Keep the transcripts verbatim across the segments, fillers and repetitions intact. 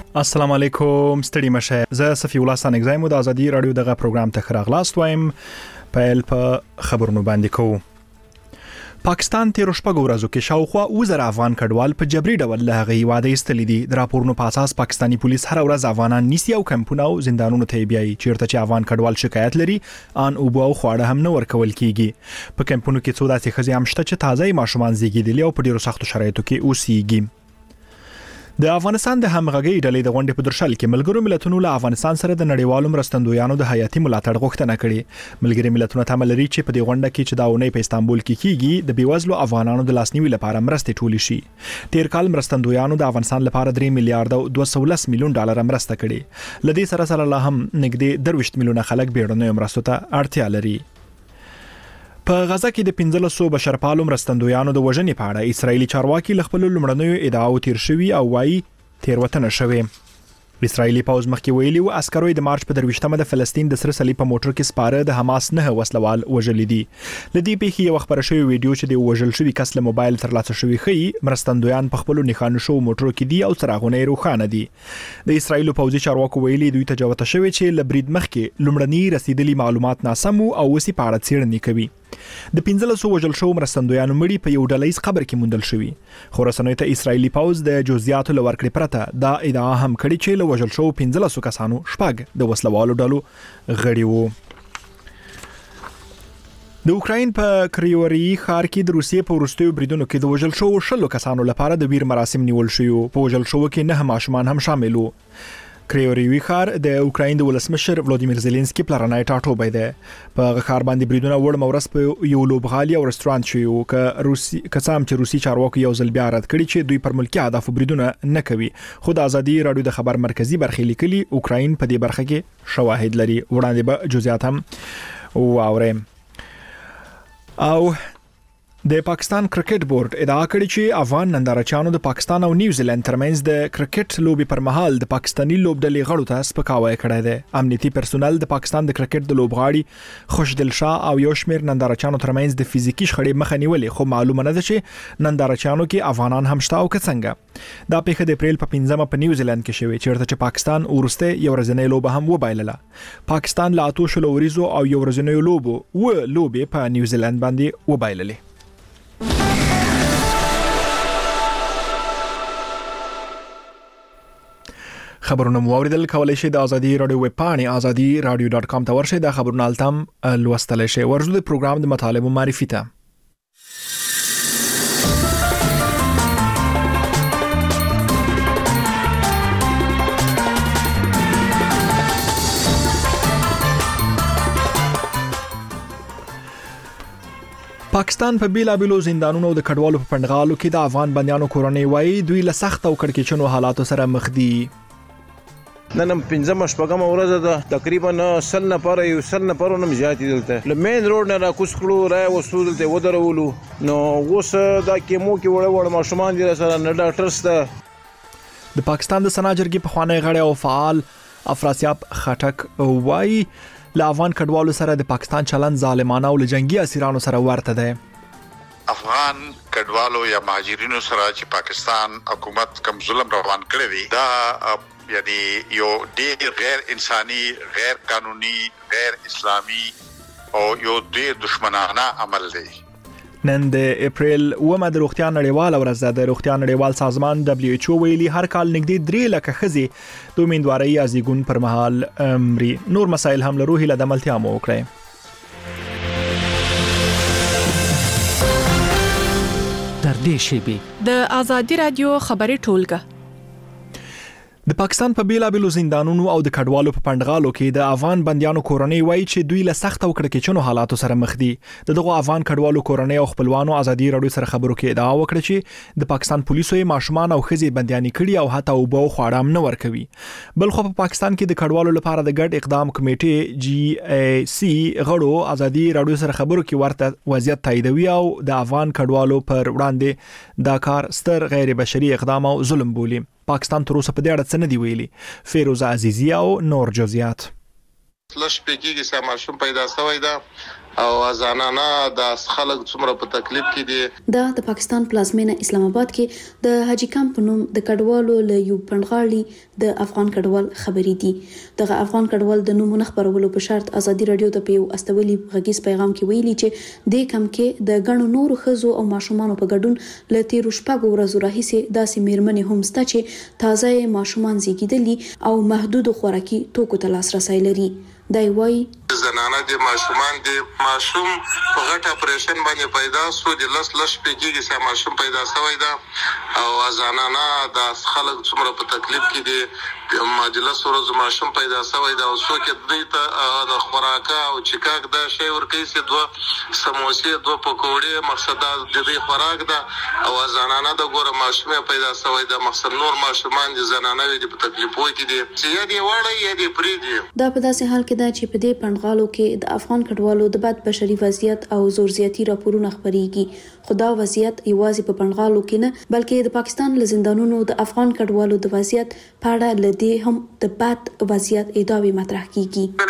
السلام علیکم ستړي مشه زه صفی الله سانګزای مو د ازادي رادیو دغه پروګرام ته خراغلاست وایم په په خبرونو باندې کوو پاکستان تیر شپږ ورځو کې شاوخوا وزر افغان کډوال په جبري ډول له هغه واده استلې دي د راپورونو په اساس پاکستانی پولیس هر ورځ افغانان نیسي او کمپونه او زندانونو ته بیایي چیرته چې افغان کډوال شکایت لري ان او بو خواړه هم نه ورکول کیږي په کمپونو کې څو داسې خزي هم شته چې تازه ماشومان زیږیدلي او په ډیرو سختو شرایطو کې اوسېږي د افغانستان د همغږي ډلې د غونډې په درشل کې ملګرو ملتونو له افغانستان سره د نړیوالو مرستندویانو د حیاتي ملاتړ غوښتنه کړې ملګري ملتونو ته ملري چې په دې غونډه کې چې دا ونې په استانبول کې کیږي د بیوزلو افغانانو د لاسنیوي لپاره مرستې ټولې شي تیر کال مرستندویانو د افغانستان لپاره درې میلیارډ او دوه سوه ولس میلیون ډالر مرسته کړې لدې سره سره لا هم نږدې درویشت میلیونه خلک بیړنیو مرستو ته اړتیا لري په غزا کې د پنځلس سوه بشرپالو مرستندویانو د وژنې په اړه اسرایلی چارواکي ل خپل لمړنیو ادعاو تیر شوي او وايي تیروتنه شوه اسرایلی پاوز مخکې ویلي و عسکروي د مارچ په درويشتمه د فلسطین د سره صلیب په موټر کې سپاره د حماس نه وسلوال وژل دي لدی په کې یو خبره شوی ویډیو چې د وژل شوی کس له موبایل ترلاسه شوی خي مرستندویان په خپل نښانو شو موټر کې دي او څراغونه روښانه دي د اسرایل پوځي چارواکو ویلي دوی ته جوته شوی چې لبرید مخکې لمړنی رسیدلي معلومات ناسم او وسی په اړه څېړنې کوي د پنځلس سوه وژل شو مرستندویانو مړي په یو ډلهیز قبر کې موندل شوی خو رسنوي ته اسرایلی پاوز د جزئیاتو لورکړې پرته دا ادعا هم کړې چې له وژل شو پنځلس سوه کسانو شپږ د وسلوالو ډلو غړي وو د اوکراین په کریوري ښار کې د روسیې په وروستیو بریدونو کې د وژل شو شلو کسانو لپاره د ویر مراسم نیول شوی په وژل شو کې نه ماشومان هم شامل وو کریوري ښار د اوکراین د ولسمشر ولادیمیر زيلنسکي پلانای ټاټوبې ده په ښار باندې بریدونه وړ مورس په یو لوبغالي او رستورانت شوی او ک روسي کسام چې روسي چارواکي یو ځل بیا رد کړي چې دوی پر ملکی اهداف بریدونه نه کوي خو د ازادي رادیو د خبر مرکزی برخې لیکلي اوکراین په دې برخه کې شواهد لري وړاندې به جزئیات هم واورم او د پاکستان کرکټ بورډ ادعا کړې چې افغان نندارچیانو د پاکستان او نیوزیلند ترمنځ د کرکټ لوبي پر مهال د پاکستانی لوبډلې غړو ته سپکاوی کړی دی امنیتي پرسونل د پاکستان د کرکټ د لوبغاړي خوشدل شاه او یو شمیر نندارچیانو ترمنځ د فزیکی شخړې مخه نیولې خو معلومه نه ده چې نندارچیانو کې افغانان هم شته او څنګه دا پیښه د اپریل په پنځمه په نیوزیلند کې شوې چیرته چې پاکستان ورسته یو ورځنی لوبه هم وبایلله پاکستان لا اتو شلو ورځو او یو ورځنی لوبو و لوبې په نیوزیلند باندې وبایللې خبرونه مو اوریدل کولای شئ د ازادي رادیو ویب پاڼې ازادي رادیو ډاټ کام ته ورشئ د خبرونو التم لوستل شئ ورزو د پروګرام د مطالبه معرفي ته پاکستان په بیلابیلو زندانونو د کډوالو په پندغالو کې د افغان بنديانو کورنۍ وایي دوی له سخت او کړکېچنو حالاتو سره مخ دي نن پنځم شپږم ورځ ده تقریبا سل نفر یو سل نفر نم زیات دلته ل مین روډ نه را کوس کړو را وسول ته ودرولو نو اوس دا کېمو کې وړ وړ ماشومان دي سره نه ډاکټر سره د پاکستان د سناجرګي په خوانی غړي او فعال افراسیاب خټک وایي له افغان کډوالو سره د پاکستان چلن ظالمانه او جنگي اسیرانو سره ورته ده افغان کډوالو یا مهاجرینو سره چې پاکستان حکومت کم ظلم روان کړی دی دا یعنی یو ډیر غیر انساني غیر قانوني غیر اسلامي او یو ډیر دشمنانه عمل دی نن د اپریل اومه د روغتیا نړیوال ورځ ده د روغتیا نړیوال سازمان دبليو ایچ او ویلي هر کال نږدې درې لکه خزي د امیندوارۍ ازيګون پر مهال امري نور مسایل هم له روحي له دملتیا مو وکړي در دې شیبي د ازادي رادیو خبري ټولګه د پاکستان په بیلابیلو زندانونو او د کډوالو په پندغالو کې د افغان بنديانو کورنۍ وایي چې دوی له سخت او کړکېچنو حالاتو سره مخ دي دغه افغان کډوالو کورنۍ او خپلوانو ازادي رادیو سره خبرو کې ادعا وکړه چې د پاکستان پولیسو یې ماشومان او خزي بندياني کړي او حتی وبو خواړه نه ورکوي بل خو په پاکستان کې د کډوالو لپاره د ګډ اقدام کمیټې جی ای سی غړو ازادي رادیو سره خبرو کې ورته وضعیت تاییدوي او د افغان کډوالو پر وړاندې دا کار ستر غیر بشري اقدام او ظلم بولي پاکستان تر اوسه په دې اړه څه نه دی ویلي فیروزه عزیزی او نور جزئیات لږ پکې کې سم ماشوم پیدا شوی دا او ازانانه د خلک څومره په تکلیف کې دي. دا د پاکستان پلازمینه اسلام آباد کې د حاجی کمپ په نوم د کډوالو له یو پندغاړي د افغان کډوال خبرې دي. دغه افغان کډوال د نومونو خبرولو په شرط ازادي رادیو ته په استولي غږیز پیغام کې ویلي چې د کم کې د غنو نورو خزو او ماشومان په ګډون له تیر شپږ ورځې راهیسې داسې میرمنې هم سته چې تازه ماشومان زیږیدلي او محدود خوراکي توکو ته لاسرسي لري. دا وایي زنانه د ماشومان د ماشوم په غټه اپریشن باندې پیدا سو د لس لس پیګي چې ماشوم پیدا شوی دا او زنانه د خلک څومره په تکلیف کې دي مجلس ورځ ماشوم پیدا شوی دا او څو کې دوی ته د خوراکه او چیکاک دا شی ورکې سي دوه سموسې دوه پکوړې مقصد د دې خوراک دا او زنانه د ګوره ماشوم پیدا شوی دا مقصد نور ماشومان د زنانه د تکلیفو کې دي چې یا دی وړي یا دی پری دي. دا په داسې حال کې دا چې په دې پندغالو کې د افغان کډوالو د بد بشري وضعیت او زور زیاتی راپورونه خبريږي. خدا وضعیت یوازې په پندغالو کې نه بلکې د پاکستان له زندانونو د افغان کډوالو د وضعیت په اړه لدی هم د بد وضعیت ادعاوې مطرح کیږي.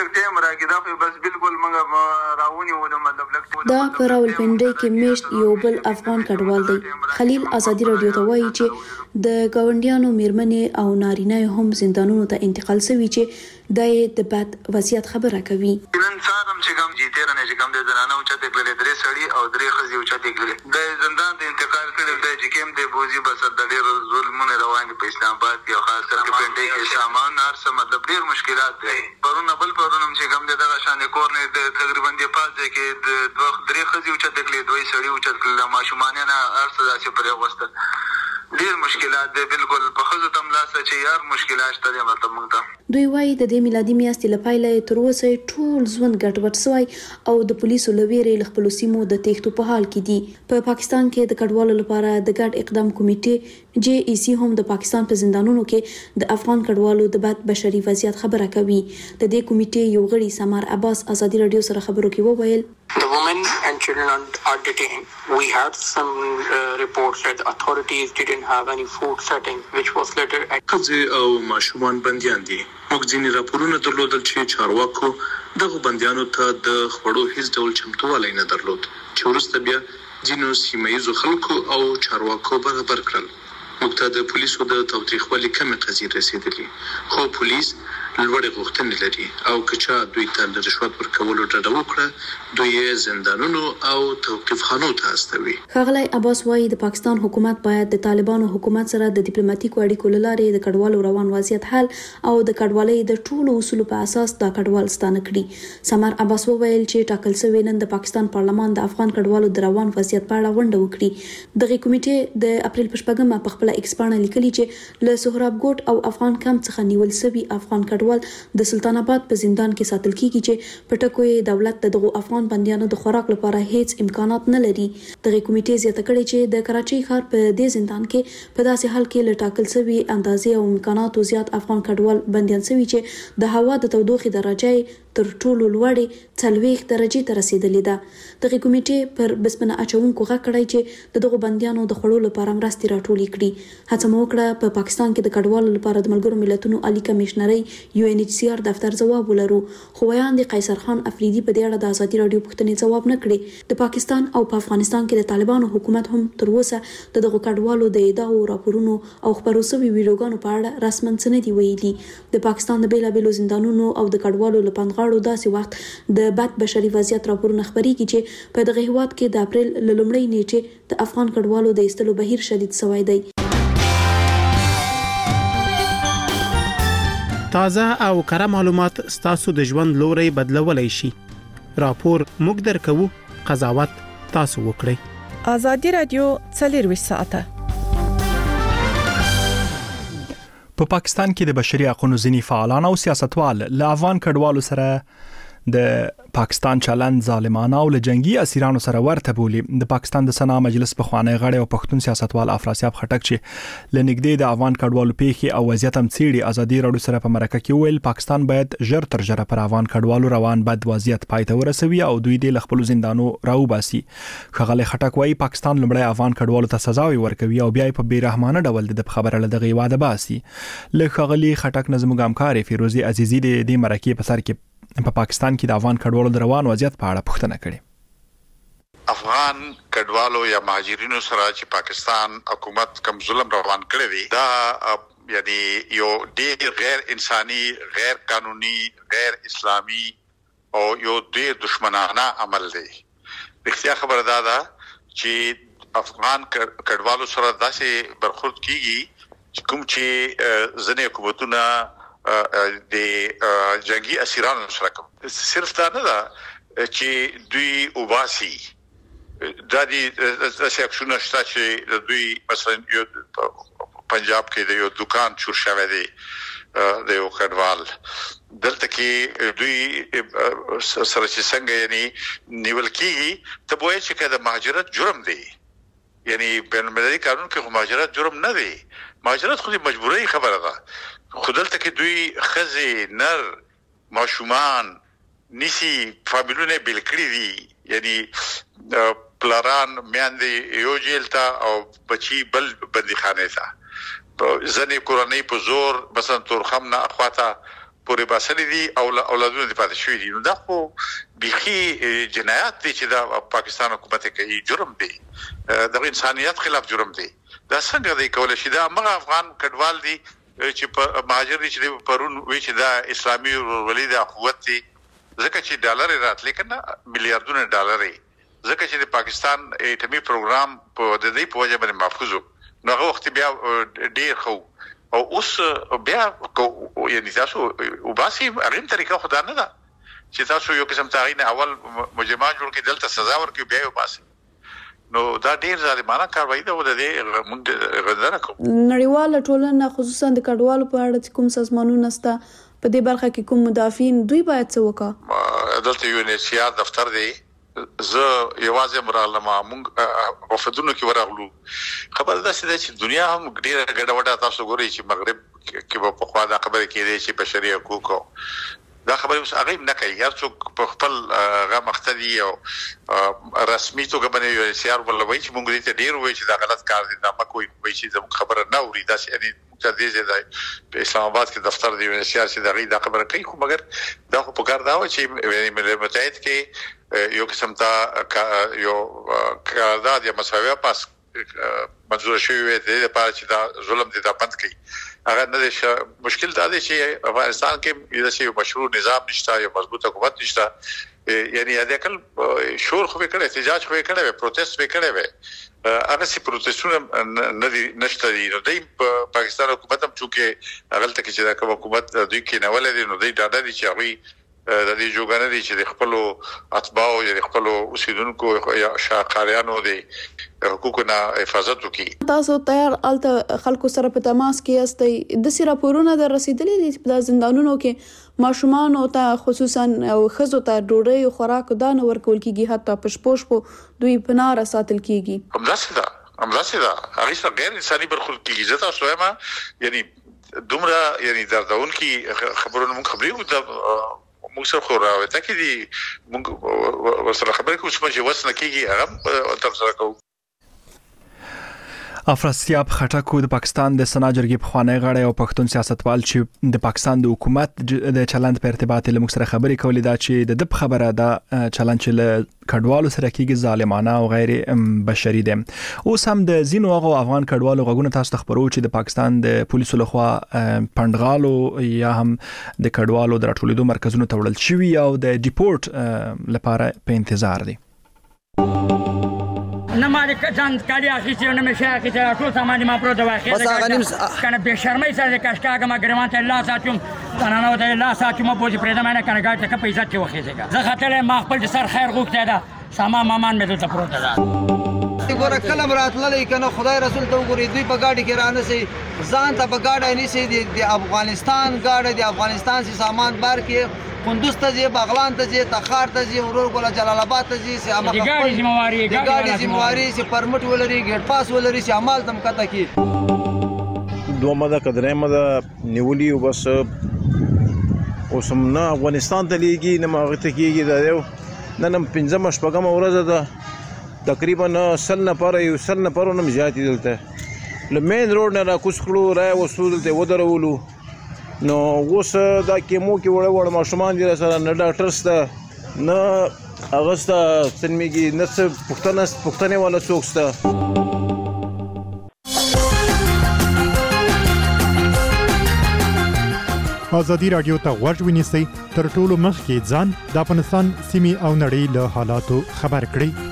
دا په راولپنډي کې میشت یو بل افغان کډوال دی. خلیل ازادي رادیو ته وایي چې د گاونډیانو میرمنې او نارینه هم زندانونو ته انتقال شوي چې د بد وضعیت خبره کوي. نن سارم چې کوم جیته نه چې کوم د زنانه او چته کړل درې سړی او درې خزي او چته کړل د زندان ته انتقال کړل د چې کوم د بوزي بس د ډېر ظلمونه روان په اسلام آباد کې او خاص کر په پنډي کې سامان هر څه مطلب ډېر مشکلات دي. پرونه بل پرونه چې کوم د دغه شان کور نه د تقریبا د پاتې کې د دوه درې خزي او چته کړل دوی سړی او چته کړل ماشومان نه هر څه داسې پرې وسته ډیر مشکلات دي. بالکل په خزو تم لاسه چې یار مشکلات شته مطلب موږ ته دوی وایي د دې میلادي میاشتې لپاره تر اوسه ټول ژوند ګډوډ شوی او د پولیسو لویرې له خپل سیمو د تېښتو په حال کې دي. په پاکستان کې د کډوالو لپاره د ګډ اقدام کمیټې جی ای سی هم د پاکستان په زندانونو کې د افغان کډوالو د بد بشري وضعیت خبره کوي. د دې کمیټې یو غړي سمار عباس ازادي رادیو سره خبرو کې وویل The women and children are detained. We had some uh, reports that the authorities didn't have any food setting, which was later. خځې او ماشومان بنديان دي. موږ ځینې راپورونه درلودل چې چارواکو دغه بنديانو ته د خوړو هیڅ ډول چمتووالی نه درلود چې وروسته بیا ځینو سیمه ییزو خلکو او چارواکو برابر کړل. موږ ته د پولیسو د تاوتریخوالي کمې قضیې رسېدلي خو پولیس لوړې غوښتنې لري او که چا دوی ته د رشوت ورکولو ډډه وکړه دوی یې زندانونو او توقیفخانو ته استوي. ښاغلی عباس وایي د پاکستان حکومت باید د طالبانو حکومت سره د ډیپلوماټیکو اړیکو له لارې د کډوالو روان وضعیت حل او د کډوالۍ د ټولو اصولو په اساس دا کډوال ستانه کړي. سمار عباس وویل چې ټاکل شوی نن د پاکستان پارلمان د افغان کډوالو د روان وضعیت په اړه غونډه وکړي. دغه کمیټې د اپریل په شپږمه په خپل ایکسپانه لیکلي چې له سهراب ګوټ او افغان کمپ څخه نیول شوی افغان کډوال د سلطان آباد په زندان کې ساتل کیږي چې په ټکو یې دولت دغه افغان بنديانو د خوراک لپاره هیڅ امکانات نه لري. دغه کمیټې زیاته کړې چې د کراچۍ ښار په دې زندان کې په داسې حال کې لټاکل شوی اندازې او امکاناتو زیات افغان کډوال بنديان شوی چې د هوا د تودوخې درجه تر ټولو لوړې څلوېښت درجې ته رسیدلې ده. دغه کمیټې پر بسپنه اچونکو غږ کړی چې دغه بنديانو د خړو لپاره مرستې راټولې کړي. هڅه مو وکړه په پاکستان کې د کډوالو لپاره د ملګرو ملتونو عالی کمشنري یو ان ایچ سی آر دفتر ځواب ولرو خو ویاند قیصر خان افریدي په دې اړه د ازادي رادیو پوښتنې ځواب نه کړي. د پاکستان او په افغانستان کې د طالبانو حکومت هم تر اوسه د دغه کډوالو د ادعاو راپورونو او خبرو شوي ویډیوګانو په اړه رسماً څه نه دي ویلي. د پاکستان د بیلابیلو زندانونو او د کډوالو له پندغاړو داسې وخت د بد بشري وضعیت راپورونه خبريږي چې په دغه هیواد کې د اپریل له لومړۍ نیټې د افغان کډوالو د ایستلو بهیر شدید شوی دی. تازه او کره معلومات ستاسو د ژوند لوري بدلولای شي. راپور موږ درکو، قضاوت تاسو وکړئ. ازادي رادیو څلور ساعته په پاکستان کې د بشري حقوقو ځینی فعالان او سیاستوال له افغان کډوالو سره د پاکستان چلند ظالمانه او له جنگي اسیرانو سره ورته بولی. د پاکستان د سنا مجلس په خوانی غړي او پښتون سیاستوال افراسیاب خټک چې لنګدې د افغان کډوالو پیخي او وضعیت هم څیړي ازادي رادیو سره په مرکه کې ویل پاکستان باید ژر تر ژره پر افغان کډوالو روان بد وضعیت پای ته ورسوي او دوی د خپل زندانو راوباسي. خغل خټک وایي پاکستان لمړی افغان کډوالو ته سزا ورکوي او بیا په بیرحمانه ډول د خبره لدغه واده باسي. له خغلی خټک نظم ګامکار فیروزی عزیزی د دې مرکه په سر کې په پاکستان کې د افغان کډوالو کډوالو د روان وضعیت په اړه پوښتنه کړې. افغان کډوالو یا مهاجرینو سره چې پاکستان حکومت کوم ظلم روان کړی دی دا یعنی یو ډیر غیر انساني، غیر قانوني، غیر اسلامي او یو ډیر دشمنانه عمل دی. رښتیا خبره ده دا چې افغان کډوالو سره داسې برخورد کیږي کوم چې ځینې حکومتونه د جنگي اسیرانو سره کوي. صرف دا نه ده چې دوی وباسي، دا دي داسې اکشنونه شته چې دوی مثلا یو پنجاب کې د یو دکان چور شوی دی د یو کډوال، دلته کې دوی سره چې څنګه یعنی نیول کیږي ته وایي چې د مهاجرت جرم دی، یعنی بین المللي قانون کې مهاجرت جرم نه دی، مهاجرت خو د مجبورۍ خبره ده. خو دلته کې دوی ښځې، نر، ماشومان نسی فامیلونه بیل کړی دي، یعنی پلاران میاندې یو جیل ته او بچی بل بندیخانه ته، ځنې کورنۍ په زور مثلا تورخم نه اخواته پورې باسلې دي او اولادونه دې پاتې شوي دي. نو دا خو بیخي جنایات دي چې دا پاکستان حکومت کوي، جرم دی، د انسانیت خلاف جرم دی. دا څنګه دی کولای شي؟ دا هغه افغان کډوال دي چې په مهاجر دي چې پرون وی چې دا اسلامي ولید قوت دي، ځکه چې ډالر راتلې کنه میلیارډونه ډالر، ځکه چې د پاکستان ایټمی پروګرام په د دې په وجه باندې محفوظ نو هغه وخت بیا ډیر خو او اوس بیا یعنی تاسو وباسي هغه طریقه خدا نه ده چې تاسو یو قسم تعین اول مجرمان جوړ کې دلته سزا ورکړي بیا وباسي، نو دا ډیر ظالمانه کاروایی ده. د دې موږ غندنه کوو. نړیواله ټولنه خصوصا د کډوالو په اړه کوم سازمانونه ستا په دې برخه کې کوم مدافعین دوی باید څه وکړي؟ دلته یو ان ایچ سی آر دفتر دی، زه یوازې مرالمه مونږ وفدونو کې ورغلو. خبر ده چې دنیا هم ډیره ګډه وډه، تاسو ګورئ چې مغرب کې په خوا دا خبره کېده چې بشري حقوق دا خبره اوس هغه نه کوي، هر څوک په خپل هغه مقتدي او رسمي توګه باندې یو سیار ولوي چې مونږ دې ډیر وایي چې دا غلط کار دی، دا مکوې وایي چې زموږ خبره نه اوري. دا چې یعنی چې دې ځای په اسلام آباد کې دفتر دی یو سیار چې دا غي دا خبره کوي، خو مګر دا خو په کار دا و چې ملل متحد کې یو قسم ته یو قرارداد یا مساویه پاس منظور شوی وي د لپاره چې دا ظلم دې دا بند کړي. هغه نه دي. مشکل دا دی چې افغانستان کې یو مشروع نظام نشته، یو مضبوط حکومت نشته، یعنی دا کل شور خو کړي، احتجاج خو کړي، پروتست وکړي، هغه سي پروتستونه نه دي نشته دي. نو د پاکستان حکومت هم چې هغه ته چې دا کوم حکومت دوی کې نه ولې نو دوی ډاډه دي چې هغه د دې جوګانه دي چې د خپل اتباعو یا د خپل اوسیدونکو یا شاقاریانو د حقوقو نه حفاظت وکړي. تاسو تیار الته خلکو سره په تماس کې یاستئ؟ د سیره پورونه د رسیدلې دي په زندانونو کې ماشومان او ته خصوصا او خزو ته ډوډۍ خوراک دان ورکول کیږي، حتی پښپوش په دوی پناه ساتل کیږي. همداسې ده همداسې ده هغه څه غیر انساني برخورد کیږي. زه تاسو وایم یعنی دومره یعنی دردون کی خبرونه مونږ خبرې وو موږ سره خو راوته کې دي موږ ورسره خبرې کوو چې وسنه کېږي هغه تر سره کوو. افراسیاب خټک د پاکستان د سنا جرګې پخوانی غړی او پښتون سیاستوال چې د پاکستان د حکومت د چلند په ارتباط له موږ سره خبرې کولې دا چې د د خبره ده چلند چې له کډوالو سره کېږي ظالمانه او غیر بشري دي. اوس هم د زینو هغه افغان کډوالو غوونه تاسو خبرو چې د پاکستان د پولیسو لخوا پندغالو یا هم د کډوالو د راټولېدو مرکزونو ته وړل شوي او د ډیپورت لپاره په انتظار دي. نه مالي ځان کالي اخیستي نه مې شي اخیستي ټول سامان ما پروت واخې کنه به شرمۍ سره کاشکاګه ما ګرمان ته الله ساتم نه نه الله ساتم په دې پرېدا مې کنه ګاټه کې پیسې کې وخېږي زه خاطر ما خپل سر خیر غوښته ده سامان مامان مې ته پروت ده ګوره کلم راتللې کنه خدای رسول ته وګوري دوی په گاډي کې رانه سي ځان ته په گاډي نه سي د افغانستان گاډي د افغانستان سي سامان بار کې قندوز ته ځي بغلان ته ځي تخار ته ځي ورور ګل جلال آباد ته ځي سي امه ګاډي ذمہواری ګاډي ذمہواری سي پرمټ ولري ګټ پاس ولري سي عمل تم کته کی دوه مده قدرې مده نیولي او بس اوسم نه افغانستان ته لیږي نه ماغه ته کیږي دا یو نن پنځم شپږم ورځ ده تقریبا سل نه پر یو سل نه پرونه مزياتي دلته لمن روډ نه را کوس کړو را وسول ته ودرولو نو اوس دا کیمو کې وړ وړ ماشومان دي سره نه ډاکټر سره نه هغه ستا سنمیږي نه څه پوښتنه پوښتنې والا څوک ستا. ازادي راډیو ته غوږ ونیسئ تر ټولو مخکې ځان د افغانستان سیمې او نړۍ له حالاتو خبر کړئ.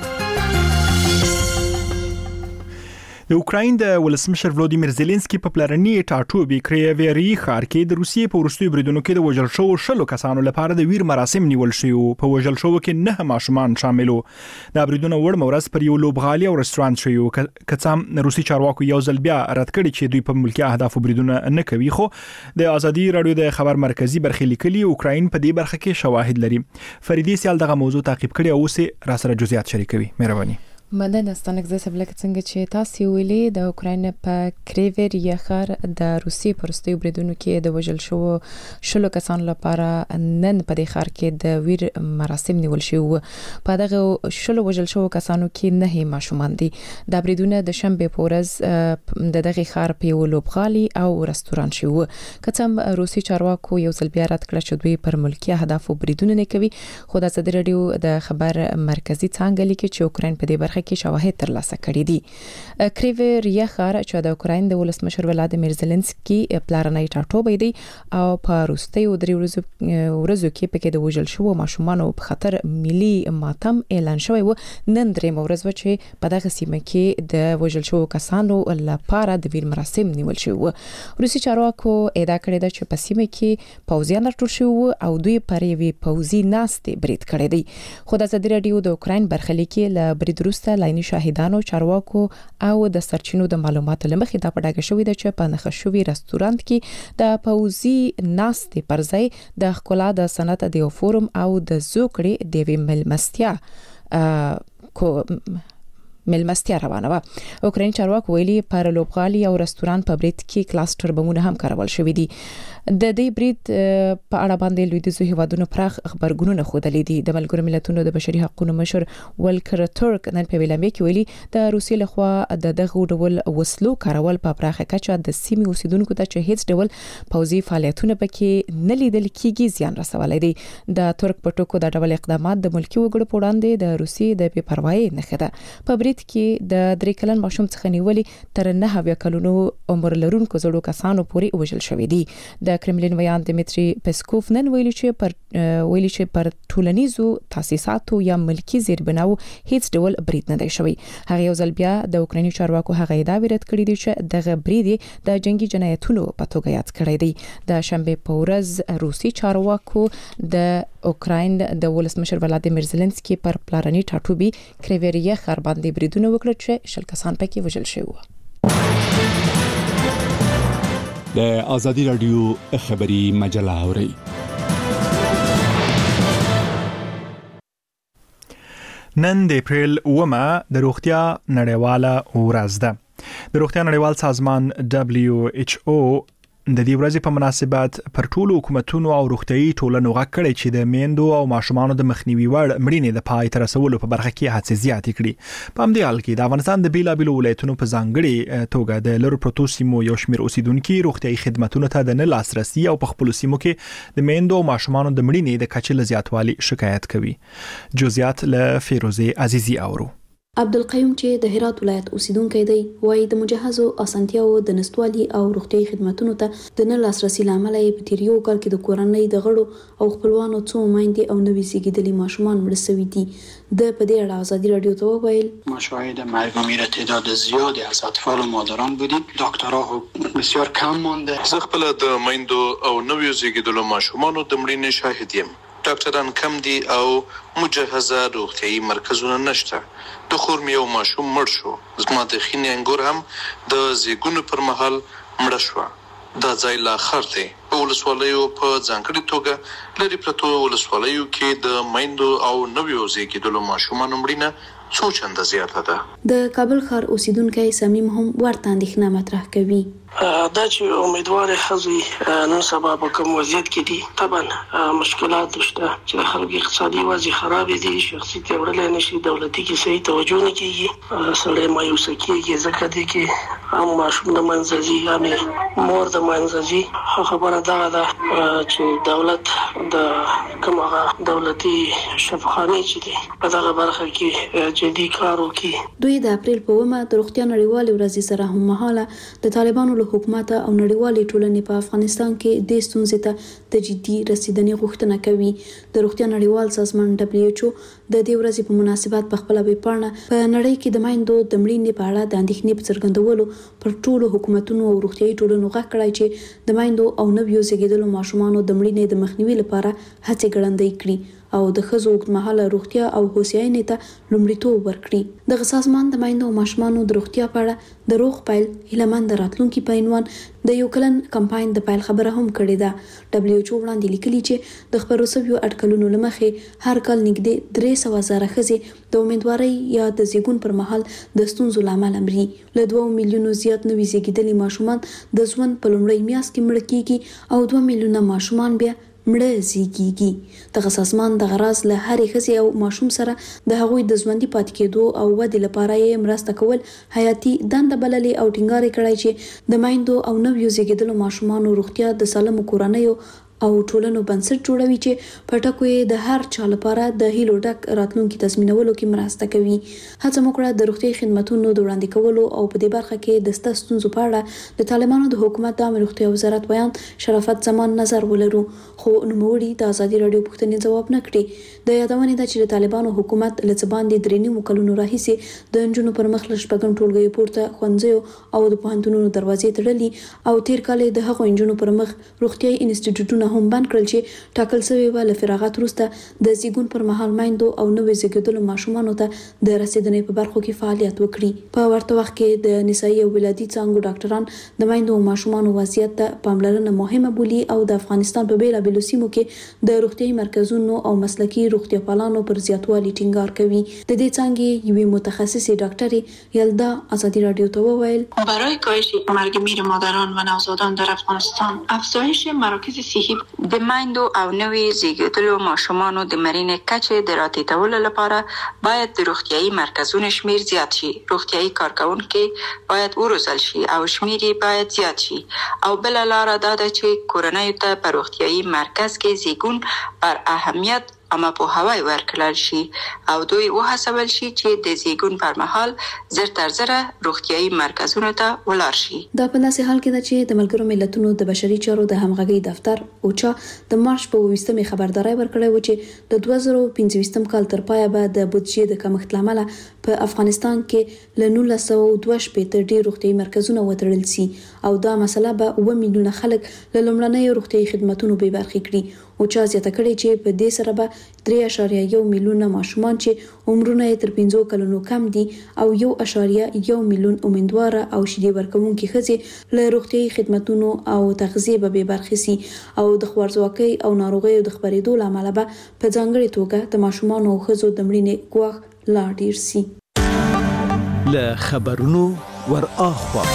د اوکراین د ولسمشر ولودیمیر زيلنسکي په پلرني ټاټوبي کریویری ښار کې د روسیې په وروستیو بریدونو کې د وژل شوو شلو کسانو لپاره د ویر مراسم نیول شوي وو. په وژل شوو کې نه ماشومان شامل وو. دا بریدونه وړ مورز پر یو لوبغالي او رستورانت شوي وو. که څه روسي چارواکو یو ځل بیا رد کړي چې دوی په ملکي اهدافو بریدونه نه کوي، خو د ازادي راډیو د خبر مرکزی برخې لیکلي اوکراین په دې برخه کې شواهد لري. فریدي سیال دغه موضوع تعقیب کړي او اوس را سره جزئیات شریکوي. مهرباني. مننه ستانک زه سبلک څنګه چې تاسو ویلي د اوکراین په کریویری ښار د روسي پرستي بریدونو کې د وژل شو شلو کسانو لپاره نن په دې ښار کې د ویر مراسم نیول شوی وو. په دغه شلو وژل شو کسانو کې نه ماشومان دي. د بریدونو د شنبه په ورځ د دغه ښار په یو لوبغالي او رستورانت شو. کڅم روسي چارواکو یو ځل بیا رد کړ چې دوی پر ملکي اهدافو بریدونه نه کوي، خو د ازادي راډیو د خبر مرکزی څنګه لیکي چې اوکراین په دې برخه کې شواهد ترلاسه کړي دي. کریویری ښار چې د اوکراین د ولسمشر ولادیمیر زيلنسکي پلرنی ټاټوبی دی او په وروستیو درې ورځو ورځو کې پکې د وژل شوو ماشومانو په خطر ملي ماتم اعلان شوی و. نن درې ورځ و چې په دغه سیمه کې د وژل شوو کسانو لپاره د ویر مراسم نیول شوی و. روسي چارواکو ادعا کړې ده چې په سیمه کې پوځیان راټول شوي او دوی پر یوې پوځي ناستې برید کړی دی. خو د ازادي راډیو د اوکراین برخلیک له برید وروسته لایني شاهدانو، چارواکو او د سرچینو د معلوماتو لمخې دا پډاګه شوې ده چې په نخښوي رستورانت کې د پوځي ناستې پر ځای د ښکلا د صنعت د یو فورم او د زوکړې د وی ملمستیا کو ملمستیا روانه و. اوکراین چارواکو ویلي پر لوبغالي او رستورانت په برید کې کلاستر بمونه هم کارول شوې دي. د دې برید په اړه باندې لویدیځو هیوادونو پراخ خبرګونونه خوده دي. د ملګرو ملتونو د بشري حقوقو مشر ولکر ترک نن په ویلامې کې ویلي د روسیې لخوا د دغه ډول وسلو کارول په پراخه کچه د سیمې اوسیدونکو ته چې هیڅ ډول پوځي فعالیتونه پکې نه لیدل کیږي زیان رسولای دي. د ترک په ټکو د ډول اقدامات د ملکی وګړو په وړاندې د روسیې د بې پروايي نښه ده. په برید کې د درې کلن ماشوم څخه نیولې تر نه هویا کلونو عمر لرونکو زړو کسانو پورې وژل شوی دي. د کرملین ویان دمیتری پسکوف نن ویلي چې پر ویلي چې پر ټولنیزو تاسیساتو یا ملکی زیربناو هیڅ ډول برید نه دی شوی. هغه یو ځل بیا د اوکرایني چارواکو هغه ادعا ورد کړې دي چې دغه برید د جنگي جنایتونو په توګه یاد کړی دی. د شنبه په ورځ روسي چارواکو د اوکراین د ولسمشر ولادیمیر زيلنسکي پر پلرني ټاټوبي کریویری ښار باندې بریدونه وکړل چې شل کسان پکې وژل شوي وو. د ازادي راډیو خبري مجله اوري. نن د اپریل اومه د روغتیا نړیواله ورځ ده. د روغتیا نړیوال سازمان دبليو ایچ او د دې ورځې په مناسبت پر ټولو حکومتونو او روغتیايي ټولنو غږ کړی چې د میندو او ماشومانو د مخنیوي وړ مړینې د پای ته رسولو په برخه کې هڅې زیاتې کړي. په همدې حال کې د افغانستان د بیلابیلو ولایتونو په ځانګړي توګه د لرو پروتو سیمو یو شمېر اوسیدونکو روغتیايي خدماتو ته د نه لاسرسي او په خپل سیمو کې د میندو او ماشومانو د مړینې د کچې له زیاتوالي شکایت کوي. جزئیات له فیروزه عزیزی اورو. عبدالقیوم چې د هرات ولایت اوسیدونکی دی وایي د مجهزو اسانتیاو د نستوالي او روغتیايي خدماتو ته د نه لاسرسي لامل یې په تیر یو کال کې د کورنۍ د غړو او خپلوانو څو میندې او نوي زیږیدلي ماشومان مړه شوي دي. د په دې اړه ازادي راډیو ته وویل ما شاهد مرگ و میر تعداد زیادی از اطفال و مادران بودیم. دکترها بسیار کم مانده. زه خپل د میندو او نوي زیږیدلو ماشومانو د مړینې شاهد یم. ډاکټران کم دي او مجهزه روغتیايي مرکزونه نشته. د خور مې یو ماشوم مړ شو. زما د خینې انګور هم د زیږون پر مهال مړه شو. دا ځای لا خر دی. په ولسوالیو په ځانګړي توګه لري پرتو ولسوالیو کې د میندو او نویو زیږیدلو ماشومانو مړینه څو چنده زیاته ده. د کابل ښار اوسیدونکو سمیم هم ورته اندېښنه مطرح کوي. دا چې امیدوار خزي نن سبا په کوم وضعیت کې دي طبعا مشکلات شته چې خلک اقتصادي وضع خراب دي شخصي ته وړل نشي دولتي کې صحیح توجه نه کیږي سړی مایوس کیږي ځکه دي کې هم ماشوم د منځي یا مور د منځي خبره دا ده چې دولت د کومه دولتي شفاخانه چې دي په دغه برخه کې جدي کار وکړي. دوی د اپریل په اومه د روغتیا نړیوالې ورځې سره هم مهاله د طالبانو له حکومت او نړیوالې ټولنې په افغانستان کې د ستونزې ته د جدي رسیدنې غوښتنه کوي. د روغتیا نړیوال سازمان دبليو ایچ او د دې ورځې په مناسبت په خپل ویبپاڼه په نړۍ کې د مایندو د مړینې په اړه د اندېښنې په څرګندولو پر ټولو حکومتونو او روغتیايي ټولنو غږ کړی چې د مایندو او نویو زیږیدلو ماشومانو د مړینې د مخنیوي لپاره هڅې ګړندۍ کړي او د ښځو اوږدمهاله روغتیا او هوساینې ته لومړیتوب ورکړي. دغه سازمان د میندو او ماشومانو د روغتیا په اړه د روغ پیل هیلهمند راتلونکي په عنوان د یو کلن کمپاین د پیل خبره هم کړې ده. دبليو ایچ او وړاندې لیکلي چې د خبرو سویو اټکلونو لمخې هر کال نږدې درې سوه زره ښځې د امیدوارۍ یا د زیږون پر مهال د ستونزو له امله مري. له دوه میلیونو زیات نوي زیږیدلي ماشومان د ژوند په لومړۍ میاشت کې مړه کیږي او دوه میلیونه ماشومان بیا مړه زیږیږي. دغه سازمان د غراز له هرې ښځې او ماشوم سره د هغوی د ژوندۍ پاتې کېدو او ودې لپاره یې مرسته کول حیاتي دنده بللې او ټینګار کړی چې د مایندو او نویو زیږیدلو ماشومانو روغتیا د سالمو کورنیو او ټولنو بنسټ جوړوي چې په ټکو یې د هر چا لپاره د هیلو ډک راتلونکي تضمینولو کې مرسته کوي. هڅه وکړه د روغتي خدماتو د وړاندې کولو او په دې برخه کې د ستاسو ستونزو په اړه د طالبانو د حکومت د عامه روغتیا وزارت بیان شرافت زمان نظر ولرو، خو نوموړي د ازادي رادیو پوښتنې ځواب نه کړي. د یادونه ده چې د طالبانو حکومت لڅ باندې درې نیمو کلونو راهیسې د نجونو پر مخ له شپږم ټولګیو پورته ښوونځیو او د پوهنتونونو دروازې تړلي او تیر کال د هغو نجونو پر مخ روغتیايي انسټیټیوټونه هم بند کړل چې ټاکل شوی و له فراغت وروسته د زیږون پر مهال مایندو او نوې زیږیدلو ماشومانو ته د رسیدنې په برخو کې فعالیت وکړي. په ورته وخت کې د نسایي او ولادي څانګو ډاکټران د مایندو او ماشومانو وضعیت ته پاملرنه مهمه بولي او د افغانستان په بیلابېلو سیمو کې د روغتیايي مرکزونو او مسلکي روغتیا پالانو پر زیاتوالي ټینګار کوي. د دې څانګې یوې متخصصې ډاکټرې یلدا ازادي رادیو ته وویل: برای کاهش مرگ میر مادران و نوزادان در افغانستان افزایش مراکز صحی د مایندو او نوي زیږیدلو ماشومانو د مړینې کچې د راټیټولو لپاره باید د روغتیايي مرکزونو شمیر زیات شي. روغتیايي کارکونکي باید وروزل شي او شمیر یې باید زیات شي. او بل لاره دا ده چې کورنۍ ته په روغتیايي مرکز کې زیږون پر اهمیت اما په هواي ورکړل شي او دوی وهڅول شي چې د زیږون پر مهال زر تر زره روغتیايي مرکزونو ته ولاړ شي. دا په داسې حال کې ده چې د ملګرو ملتونو د بشري چارو د همغږي دفتر اوچا د مارچ په اوویشتمې خبرداري ورکړې و چې د دوه زره پنځه ویشتم کال تر پایه به د بودیجې د کمښت لامل په افغانستان کې له نولس سوه دوه شپېته ډیر روغتیايي مرکزونه وتړل شي او دا مسله به اوه میلیونه خلک له لومړنۍ روغتیايي خدماتونو بې برخې کړي. اوچا زیاته کړې چې په دې سره به درې اعشاریه یو میلیونه ماشومان چې عمرونه یې تر پنځو کلونو کم دي او یو اعشاریه یو میلیون امیندواره او شیدې ورکوونکي ښځې له روغتیايي خدماتونو او تغذیې به بې برخې سي او د خوارځواکۍ او ناروغیو د خپرېدو له امله به په ځانګړې توګه د ماشومانو او ښځو د مړینې ګواښ لا ډیر سي. له خبرونو ور اخوا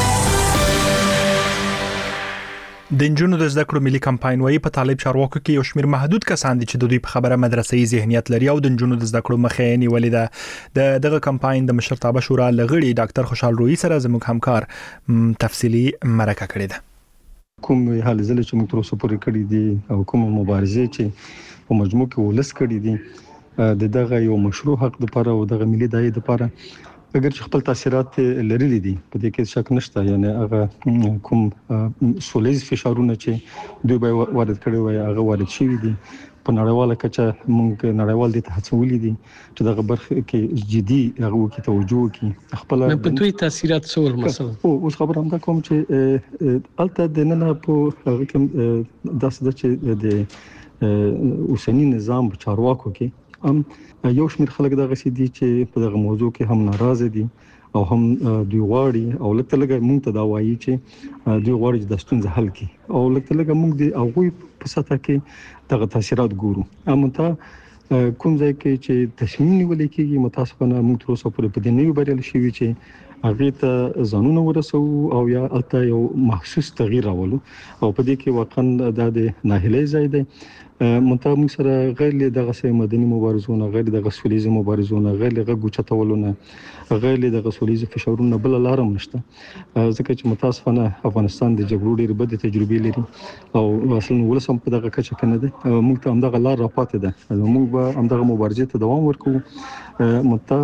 د نجونو د زده کړو ملي کمپاین وايي په طالب چارواکو کې یو شمېر محدود کسان دي چې د دوی په خبره مدرسې ذهنیت لري او د نجونو د زده کړو مخه یې نیولې ده. د دغه کمپاین د مشرتابه شورا لغړي ډاکټر خوشحال روحي سره زموږ همکار تفصيلي مرکه کړې ده. کوم حال زله چې موږ تر اوسه پورې کړې دي او کوم مبارزې چې په مجموع کې ولس کړې دي د دغه یو مشروع حق لپاره او دغه ملي دای لپاره اگر چې خپل تاثیرات لري دي په دې کې شک نشته. یعنی هغه کوم سولېز فشارونه چې دوی به وارد کړي وي هغه وارد شوي دي په نړیواله کچه. موږ نړیوال دي ته هڅولې دي چې دغه برخه کې جدي هغه کې توجه وکړي. خپل په دوی تاثیرات څول مثلا او اوس خبر هم دا کوم چې الته د نن په هغه کې داسې چې د اوسنی نظام چارواکو کې ام یو شمېر خلک دغه سي دي چې په دغه موضوع کې هم ناراضه دي او هم دوی غواړي او لکه لګه مونږ ته دا وایي چې دوی غواړي د ستونزې حل کړي او لکه لګه مونږ د هغوی په سطح کې دغه تاثیرات ګورو. امته کوم ځای کې چې تصمیم نیول کېږي متاسفانه موږ تر اوسه پورې په دې نه بریالي شوي چې هغه ته ځانونه ورسو او یا الته یو محسوس تغییر راولو او په دې کې واقعا د ناهیلۍ ځای دی. منتها موږ سره غیر له دغه سه مدني مبارزونه، غیر د غسولیز مبارزونه، غیر له غوچتولونه، غیر له د غسولیز فشارونه بل لار هم نشته، ځکه چې متاسفانه افغانستان د جګړو ډېر بد تجربې لري او اصلا ولسم په دغه کچه کنه ده. موږ ته هم دغه لار راپاتې ده، موږ به هم دغه مبارزې ته دوام ورکوو. منتها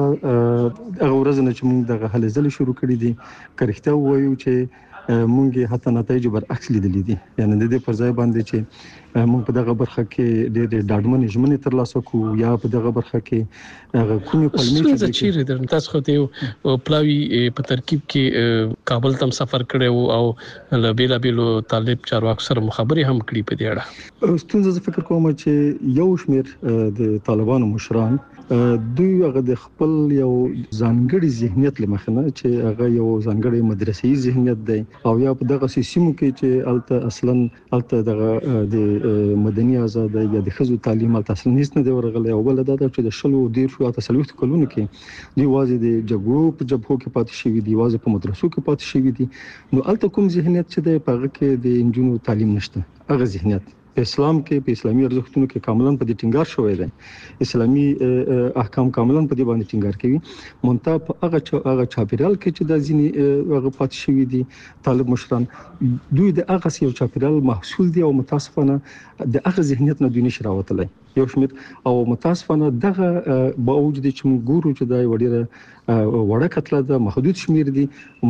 هغه ورځ نه چې موږ دغه هلې ځلې شروع کړې دي که رښتیا ووایو چې مونږ حتی نتایج برعکس لیدلې دي، یعنی د دې پر ځای باندې چې مونږ په دغه برخه کې ډېر ډاډمنې ژمنې ترلاسه کوو یا په دغه برخه کې هغه کومې پلمې چې چیرې د تاسو خو ته پلاوی په ترکیب کې کابل تم سفر کړو او له بیلا بیلو طالب چارواکو سره مخابره هم کړې په دې اړه. ستونزه زه فکر کوم چې یو شمېر د طالبانو مشران دوی هغه د خپل یو ځانګړي ذهنیت لمخنه چې هغه یو ځانګړي مدرسې ذهنیت دی او یا په دغه سیستم کې چې الته اصلا الته دغه د مدني آزادۍ یا د خزو تعلیم الته اصلا هیڅ نه دی ورغلی او بل دا چې د شلو ډیر شو تاسو لوخت کولونه کې دی وازي د جګړو په جبهو کې پاتې شوی دی، وازي په مدرسو کې پاتې شوی دی. نو الته کوم ذهنیت چې د پغه کې د انجونو تعلیم نشته، هغه ذهنیت په اسلام کې په اسلامي ارزښتونو کې کاملاً په دې ټینګار شوی دی، اسلامي احکام کاملاً په دې باندې ټینګار کوي. منتها په هغه هغه چاپیریال کې چې د ځینې هغه پات شوی دي طالب مشران دوی د هغه یو چاپیریال محصول دي او متاسفانه د هغه ذهنیت نه دوی نشي راوتلی یو شمېر او متاسفانه دغه باوجود چې موږ ګورو چې دا وړه وړه کتله ده محدود شمیر دي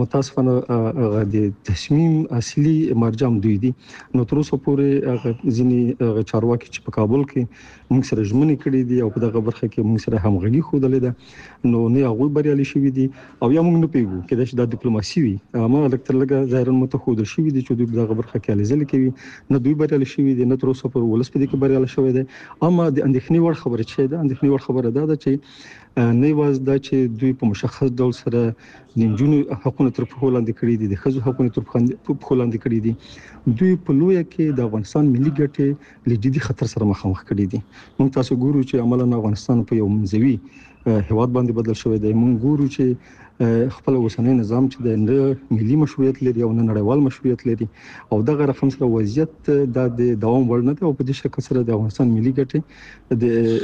متاسفانه د تصمیم اصلي مرجم دوی دي. نو تر اوسه پورې هغه ځینې چارواکي چې په کابل کې موږ سره ژمنې کړې دي او په دغه برخه کې موږ سره همغږي ښودلې ده، نو نه هغوی بریالي شوي دي او یا موږ نه پوهیږو کېدای شي دا ډیپلوماسي وي، اما لږ تر لږه ظاهراً متښودل شوي دي چې دوی په دغه برخه کې هلې ځلې کوي، نه دوی بریالي شوي دي نه تر اوسه پورې ولس په دې کې بریالی شوی دی. اما د اندېښنې وړ خبره چې ده اندېښنې وړ خبره دا ده چې نه یوازې دا چې دوی په مشخص ډول سره د نجونو حقوقونه تر پښو لاندې کړي دي، د ښځو حقوقونه تر پښو لاندې کړي دي، دوی په لویه کې د افغانستان ملي ګټې له جدي خطر سره مخامخ کړي دي. موږ تاسو ګورو چې عملاً افغانستان په یو منځوي هیواد باندې بدل شوی دی. موږ ګورو چې خپل اوسنی نظام چې د نه ملي مشروعیت لري او نه نړیوال مشروعیت لري او دغه رقم سره وضعیت د دوام وړ نه دی او په دې شکل سره د افغانستان ملي ګټې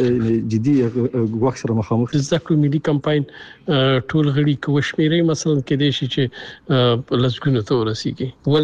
د جدي وخت سره مخامخ. ځکه ملي کمپاین ټول غړي کوشمیري مثلا کې دي چې لږګونه ته ورسیږي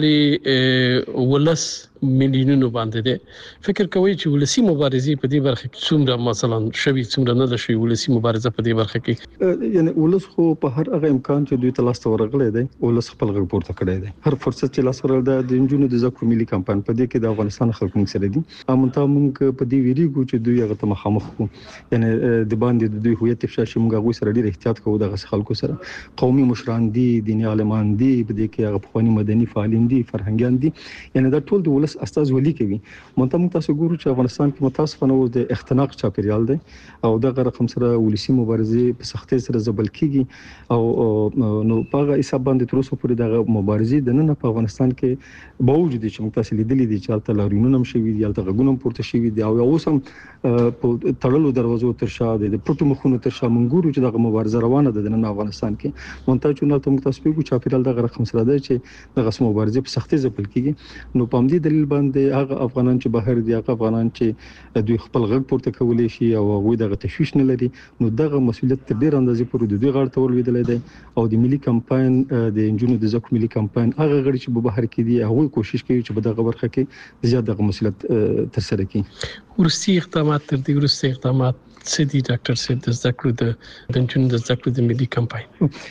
ولی ولس مليونونو باندې ده. فکر کوي چې ولسی مبارزې په دې برخه کې څومره مثلا شوي څومره نه ده شوي ولسی مبارزه په دې برخه کې، یعنی ولس خو په هر هغه امکان چې دوی ته لاس ته ورغلی دی ولس خپل غږ پورته کړی دی، هر فرصت چې لاس ورغلی دی د انجونو د ذکر ملي کمپاین په دې کې د افغانستان خلکو موږ سره دي. امنته موږ په دې ویریږو چې دوی هغه ته مخامخ کو، یعنی د باندې د دوی هویت افشا شي موږ هغه سره ډیر احتیاط کوو. دغه خلکو سره قومي مشران دي، دیني عالمان دي، په دې کې هغه پخوانی مدني فعالین دي، فرهنګیان دي، یعنی دا ټول د ولس استاز ولي کوي. منته موږ تاسو ګورو چې افغانستان کې متاسفانه اوس د اختناق چاپیریال دی او دغه رقم سره ولسی مبارزې په سختۍ سره زبل کیږي او نو په هغه حساب باندې تر اوسه پورې دغه مبارزې د نن په افغانستان کې باوجود چې موږ تاسو لیدلې دي چې الته لارینونه هم شوي دي، الته غږونه پورته شوي دي او اوس هم په تړلو دروازو تر شا د پټو مخونو تر شا موږ ګورو چې دغه مبارزه روانه ده د نن افغانستان کې. منته چې نو ته موږ تاسو په چاپیریال دغه رقم سره ده چې دغه مبارزې په سختۍ زبل کیږي. نو په همدې دلیل باندې هغه افغانان چې بهر دي، هغه افغانان چې دوی خپل غږ پورته کولی شي او هغه دغه تشویش نه لري، نو دغه مسولیت تر ډیر اندازې پورې د دوی غاړه ته ورلوېدلی دی او د ملي کمپاین د انجونو د ذکر ملي کمپاین هغه غړي چې په بهر کې دي هغه کوشش کوي چې په دغه برخه کې زیات دغه مسولیت تر سره کړي. ورسي اقدامات تر دې ورسي اقدامات سدي ډاکټر سید د ذکر د بنچون د ذکر د ملي کمپاین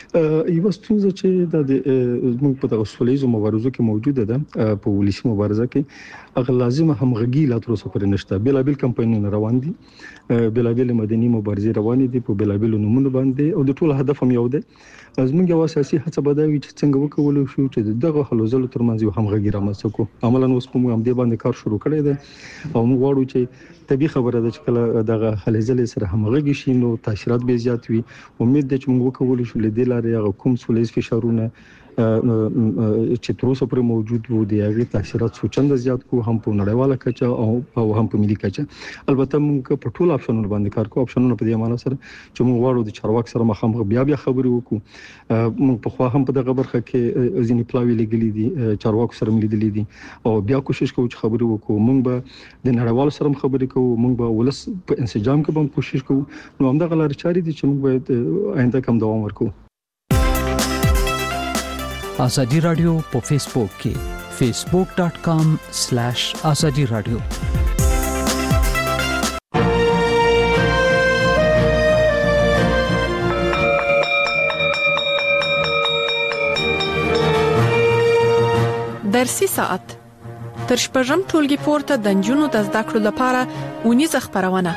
یو ستونزه چې د موږ په دغه سولېزو مبارزو کې موجوده ده په ولسی مبارزه کې هغه لازمه همغږي لا تر اوسه پورې نشته. بلابل کمپاینونه روان دي، بلابل مدني مبارزې روانې دي په بلابل نمونه باندې او د ټول هدف هم یو دی. زموږ یو اساسي هڅه به دا وي چې څنګه وکولو شو چې دغه حلوزلو ترمنځ یو همغږي رامنځته کړو. عملاً اوس په موږ هم دې باندې کار شروع کړی دی او موږ غواړو چې طبي خبره ده چې کله دغه حلوزلې سره همغږي شي نو تاثیرات به زیات وي. امید ده چې موږ وکولو شو له دې لارې هغه کوم سولېز فشارونه چې تر اوسه پورې موجود وو د هغه تاثیرات سوچنده زیات کو هم په نړیواله کچه او هم په ملي کچه. البته موږ په ټول اپشنونو باندې کار کوو. اپشنونو په دې معنی سره چې موږ غواړو د چارواکو سره مخامخ بیا بیا خبرې وکړو. موږ په خوا هم په دغه برخه کې ځینې پلاوی لګلې دي، چارواکو سره ملیدلې دي او بیا کوشش کوو چې خبرې وکړو. موږ به د نړیوالو سره خبرې کوو، موږ به ولس په انسجام کې هم کوشش کوو. نو همدغه لارې چارې دي چې موږ باید آینده کوم دوام ورکړو. ازادي رادیو په فیسبوک کې facebook dot com slash azadi radio. درسي ساعت تر شپږم ټولګي پورته د نجونو د زده کړو لپاره ونیزه خبرونه.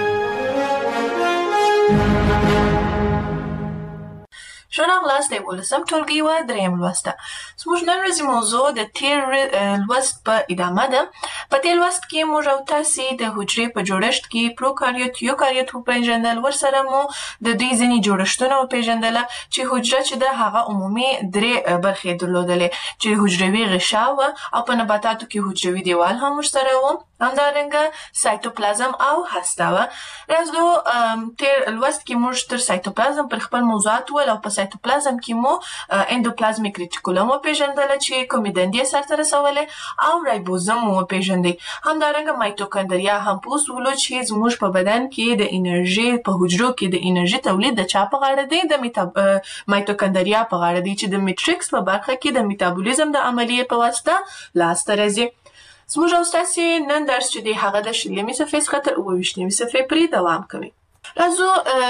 شنو غلاس د ولسم ټولګي و دریم لوسته. زموږ نن ورځې موضوع د تیر لوست په ادامه ده. په تیر لوست کې موږ او تاسو د حجرې په جوړښت کې پروکاریوت یوکاریوت په پیژندل، ورسره مو د دې ځینې جوړښتونه په پیژندل چې حجره چې د هغه عمومي درې برخې درلودلې چې حجروي غشا و او په نباتاتو کې حجروي دیوال هم ورسره و، همدارنګه سایتوپلازم او هسته و. راځو تیر لوست کې موږ تر سایتوپلازم پر خپل موضوعات ول او په سایتوپلازم کې مو اندوپلازمیک ریټیکولم پیژندل چې کومې دندې سرته رسولې او رایبوزوم مو پیژندل. همدارنګه مایټوکاندریا هم پوسولو چې زموږ په بدن کې د انرژي په حجرو کې د انرژي تولید د چا په غاړه دی؟ د مایټوکاندریا په غاړه دی چې د میټریکس په برخه کې د میټابولیزم د عملیې په واسطه لاسته راځي. زموږ او ستاسو نن درس چې دی هغه د شلمي صفحې څخه تر اووه ویشتمې صفحې پورې دوام کوي. راځو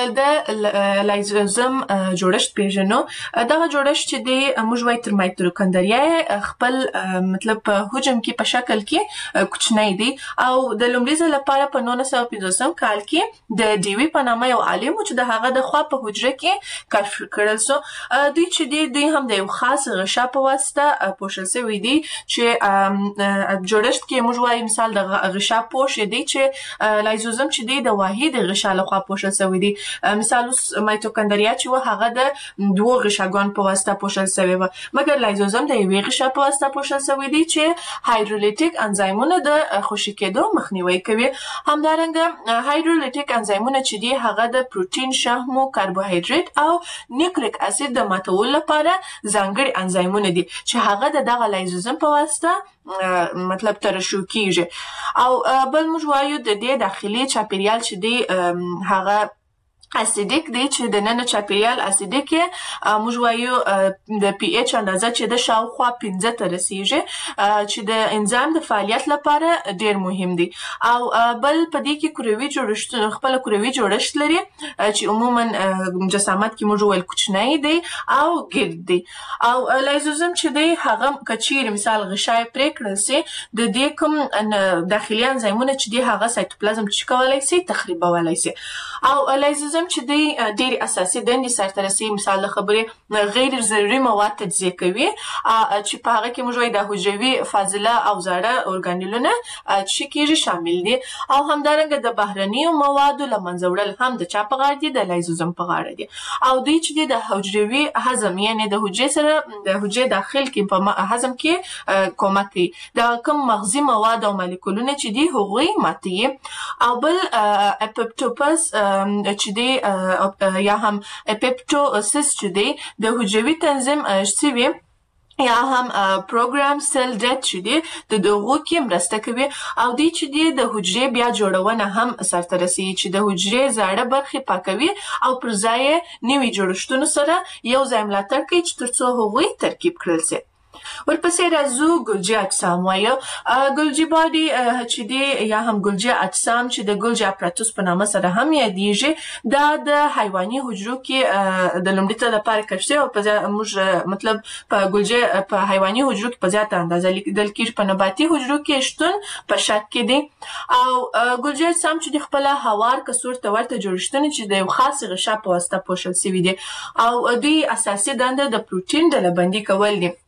د لایزوزم جوړښت پیژنو. دغه جوړښت چې دی موږ وایو تر مایټوکاندریا خپل مطلب په حجم کې په شکل کې کوچنی دی او د لومړي ځل لپاره په نولس سوه پنځوسم کال کې د ډیوي په نامه یو عالم چې د هغه د خوا په حجره کې کشف کړل سو. دوی چې دی دوی هم د یو خاص غشا په واسطه پوښل شوی دی چې جوړښت کې موږ وایو مثال د غشا پوښ دی چې لایزوزم چې دی د واحد غشا لخوا پوښل شوی دی. مثال اوس مایټوکاندریا چې و هغه د دوه غشاګانو په واسطه پوښل شوی و، مګر لایزوزم د یوې غشا په واسطه پوښل شوی دی چې هایدرولیټیک انزایمونه د خوشې کېدو مخنیوي کوي. همدارنګه هایدرولیټیک انزایمونه چې دی هغه د پروتین، شحمو، کاربوهایډریټ او نیوکلیک اسید د ماتولو لپاره ځانګړي انزایمونه دي چې هغه د دغه لایزوزم په واسطه مطلب ترشح کیږي. او بل موږ وایو د دې داخلي چاپیریال چې دی هغه اسیدیک دی چې د نن چاپیریال اسیدیک موږ وایو د پی ایچ اندازه چې د شاوخوا پنځه ته رسیږي چې د انزایم د فعالیت لپاره ډیر مهم دی. او بل په دې کې کروي جوړښت خپل کروي جوړښت لري چې عموما جسامت کې موږ ویل کوچنی دی او ګرد دی. او لایزوزم چې دی هغه کچیر مثال غشای پرې کړل سي د دې کوم داخلي انزایمونه چې دی هغه سایتوپلازم چې کولای سي تخریبولای سي. او لایزوزم چې دی ډېر اساسي دندې سرته رسوي. مثال د خبرې غیر ضروري مواد تجزیه کوي چې په هغه کې موږ وایو د حجروي فاضله او زاړه ارګانیلونه چې کېږي شامل دي. او همدارنګه د بهرنیو موادو له منځه وړل هم د چا په غاړه دي؟ د لایزوزم په غاړه دي. او دوی چې دی د حجروي هضم یعنی د حجرې سره د حجرې داخل کې په هضم کې کومک کوي. د کوم مغزي مواد او مالیکولونه چې دی هغوی ماتوي. او بل اپوپټوپس چې دی یا هم اپیپټوسس چې دی د حجروي تنظیم شوی یا هم پروګرام سیل ډیت چې دی د دغو کې مرسته کوي. او دی چې دی د حجرې بیا جوړونه هم سرته رسوي چې د حجرې زاړه برخې پاکوي او پر ځای نوي جوړښتونو سره یو ځای ملاتړ کوي چې ترڅو هغوی ترکیب کړل سي. ورپسې راځو ګلجي اجسام وایو. ګلجي باډي چې دی یا هم ګلجي اجسام چې د ګلجي اپراتوس په نامه سره هم یادیږي دا د حیواني حجرو کې د لومړي ځل لپاره کشف شوی او په موږ مطلب په ګلجي په حیواني حجرو کې په زیاته اندازه لیدل کېږي، په نباتي حجرو کې شتون په شک کې دی. او ګلجي اجسام چې د خپل هوار کڅوړ ته ورته جوړښتونه چې د یو خاص غشا په واسطه پوښل شوي دي او دوی اساسي دنده د پروتین ډلبندي کول دي.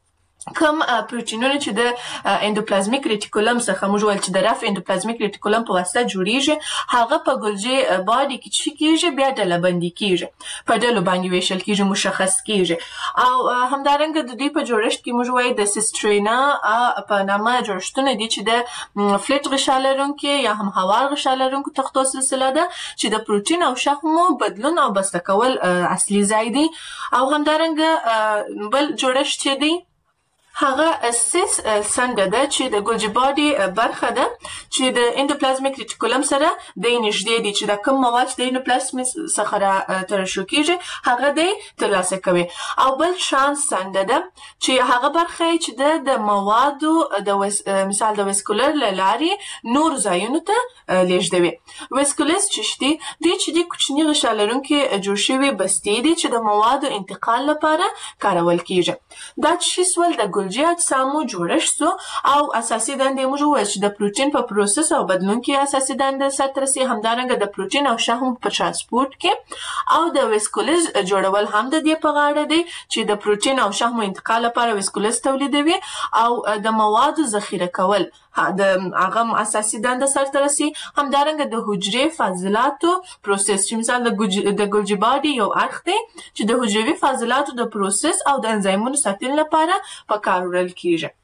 کوم پروتینونه چې د اندوپلازمیک ریټیکولم څخه موږ ول چې د رف اندوپلازمیک ریټیکولم په واسطه جوړیږي هغه په ګولجی باډي کې چې کیږي بیا ډلبندي کیږي په ډلو باندې ویشل کیږي مشخص کیږي او همدارنګه د دې په جوړښت کې موږ وایي د سیسترینا په نامه جوړښتونه دي چې د فلټ غشا لرونکي یا هم هوار غشا لرونکو تختو سلسله ده چې د پروتین او شحمو بدلون او بسته کول اصلي ځای دی او همدارنګه بل جوړښت چې دی هغه سیس څنګه ده چې د ګولجی باډي برخه ده چې د اندوپلازمیک ریټیکولم سره د نږدې دي چې د کوم مواد د اندوپلازم څخه را ترشح کیږي هغه د ترلاسه کوي او بل شانس څنګه ده چې هغه برخه چې د موادو د مثال د ویسکولر لارې نور ځایونو ته لیږدوي ویسکولس چې دي د چې د کوچني غشا لرونکي جوړ شوي بستې دي چې د موادو انتقال لپاره کارول کیږي دا چې سول د ګولجی اجسامو جوړښت سو او اساسي دندې موږ وایو چې د پروتین په پروسس او بدلون کې اساسي دندې سره رسي همدارنګه د پروتین او شحم په ترانسپورت کې او د ویسکولز جوړول هم د دې په غاړه دی چې د پروتین او شحم انتقال لپاره ویسکولز تولیدوي او د موادو ذخیره کول د هغه اساسي دنده سره رسي همدارنګه د حجرې فاضلاتو پروسس چې مثال د ګولجی باډي یو اړخ دی چې د حجروي فاضلاتو د پروسس او د انزایمونو ساتلو لپاره په کار وړل کیږي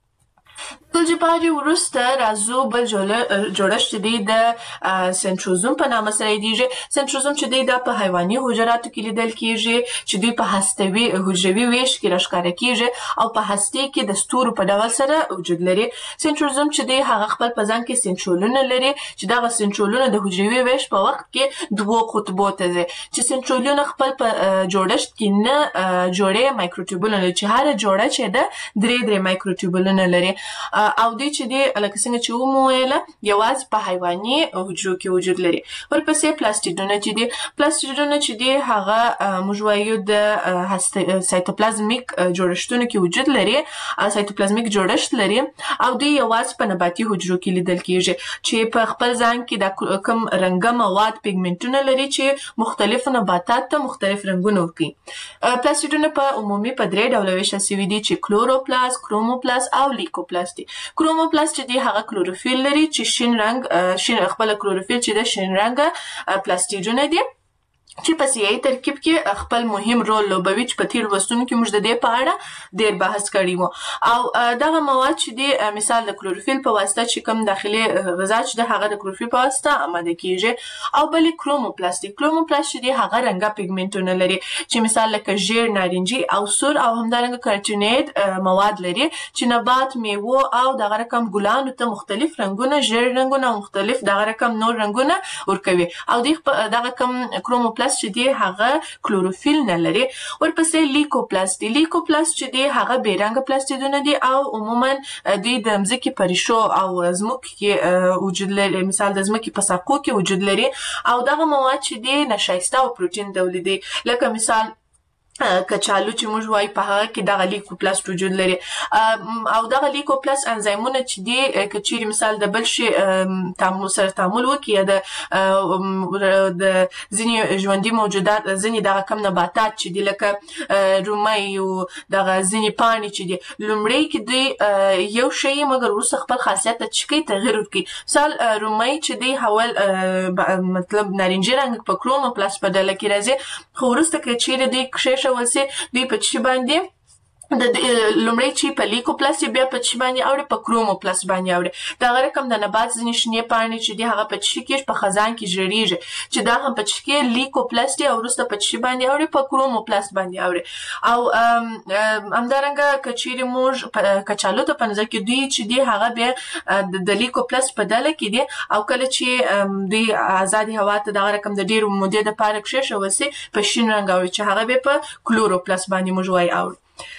ګولجی باډي وروسته راځو بل جوړښت دی د سنتروزوم په نامه سره یادیږي سنتروزوم چې دی دا په حیواني حجراتو کې لیدل کیږي چې دوی په هستوي حجروي ویش کې راښکاره کیږي او په هستې کې د ستورو په ډول سره وجود لري سنتروزوم چې دی هغه خپل په ځان کې سنترولونه لري چې دغه سنترولونه د حجروي ویش په وخت کې دوه قطبو ته ځي چې سنترولونه خپل په جوړښت کې نه جوړې مایکروټیوبولونه لري چې هر جوړه چې ده درې درې مایکروټیوبولونه لري او دوی چې دی لکه څنګه چې ومو ویله یوازې په حیواني حجرو کې وجود لري ورپسې پلاستیډونه چې دی پلاستیډونه چې دی هغه موږ وایو د سایتوپلازمیک جوړښتونو کې وجود لري سایتوپلازمیک جوړښت لري او دوی یوازې په نباتي حجرو کې لیدل کیږي چې په خپل ځان کې د کوم رنګه مواد پیګمنټونه لري چې مختلف نباتات ته مختلف رنګونه ورکوي پلاستیډونه په عمومي په درې ډوله ویشل شوي دي چې کلوروپلاست کروموپلاست او لیکوپلاست دي کروموپلاست چې دی هغه کلوروفیل لري چې شین رنګ شین خپل کلوروفیل چې د شین رنګ پلاستیډونه دي چې په سیاسي ترکیب کې خپل مهم رول لوبوي چې په تیر وستونو کې موږ د دې په اړه ډېر بحث کړی وو او دغه مواد چې دی مثال د کلوروفیل په واسطه چې کوم داخلي غذا چې د هغه د کلوروفیل په واسطه آماده کیږي او بل کروموپلاست کروموپلاست چې دی هغه رنګه پیګمنټونه لري چې مثال لکه ژیړ نارنجي او سور او همدارنګه کارټینیډ مواد لري چې نبات میوه او دغه رقم ګلانو ته مختلف رنګونه ژیړ رنګونه او مختلف دغه رقم نور رنګونه ورکوي او دغه کوم کروموپلاست چې دی هغه کلوروفیل نه لري ورپسې لیکوپلاست لیکوپلاست چې دی هغه بیرنګ پلاستیدونه دي او عموما دوی د ځمکې په ریښو او ځمکو کې وجود لري مثال د ځمکې په ساقو کې وجود لري او دغه مواد چې دی نشایسته او پروتین تولیدي لکه مثال کچالو چې موږ وایو په هغه کې دغه لیکوپلاست وجود لري او دغه لیکوپلاست انزایمونه چې دی کچېرې مثال د بل شي تعامل سره تعامل وکړي یا د د ځینې ژوندي موجودات ځینې دغه کم نباتات چې دي لکه رومۍ او دغه ځینې پاڼې چې دي لومړی کې دوی یو شی مګر وروسته خپل خاصیت ته چې کوي تغیر ورکوي مثال رومۍ چې دی حول مطلب نارنجي رنګ په کروموپلاست په ډله کې راځي خو وروسته که چېرې دوی کښېښه ولسي دوی په چی باندې د لومړی چې په لیکوپلاست بیا په چی باندې اوړي په کروموپلاست باندې اوړي دا رقم د نبات ځینې شنې پاڼې چې دی هغه په چی کې په خزان کې ژړیږي چې دا هم په چی کې لیکوپلاست او وروسته په چی باندې اوړي په کروموپلاست باندې اوړي او همدارنګه کچېرې موږ کچالو ته په نظر کې دوی چې دی هغه بیا د لیکوپلاست په ډله کې دي او کله چې دوی آزادي هوا ته دا رقم د ډېرو مودې دپاره کښېښه وسي په شین رنګ اوړي چې هغه بیا په کلوروپلاست باندې موږ وایو اوړي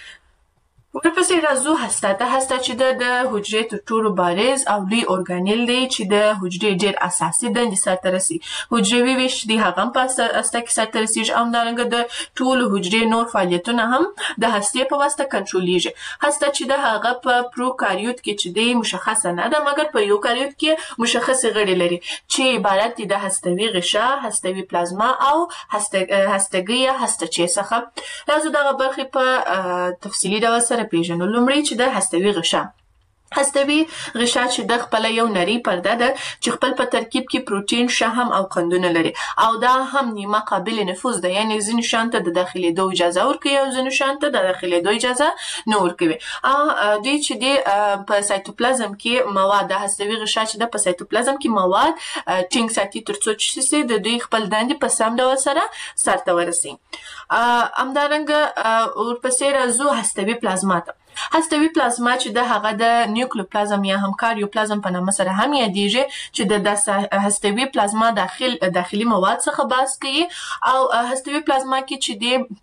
ورپسې راځو هسته ته هسته چې د حجرې تر ټولو بارز او لوی ارګانیل دی چې د حجرې ډېر اساسي دندې سرته رسي حجروي ویش دی هغه هم په هسته کې سرته رسیږي او همدارنګه د ټولو حجرې نور فعالیتونه هم د هستې په واسطه کنټرولېږي هسته چې د هغه په پروکاریوت کې چې دی مشخصه نه ده مګر په یوکاریوت کې مشخصې غړي لري چې عبارت دي د هستوي غشا هستوي پلازما او هستګي یا هستچې څخه راځو دغه برخې په تفصیلي ډول سره سره پیژنو. لومړی چې د هستوي غشا هستوي غشا چې د خپل یو نری پرده ده چې خپل په ترکیب کې پروتین، شحم او قندونه لري او دا هم نیمه قابل نفوذ ده، یعنی ځینې شانته د داخليدو اجازه ورکوي او ځینې شانته د داخليدو اجازه نه ورکوي. ا دوی چې د په سایتوپلازم کې مواد د هستوي غشا چې د په سایتوپلازم کې مواد ټینګ ساتي ترڅو چې د دوی خپل دندې په سم ډول سره سرته ورسي. همدارنګه ورپسې راځو هستوي پلازما ته. هستوي پلازما چې د هغه د نیوکلیوپلازم یا هم کاریوپلازم په نامه سره هم یادېږي چې د هستوي پلازما داخل داخلي مواد څخه بحث کوي او هستوي پلازما کې چې د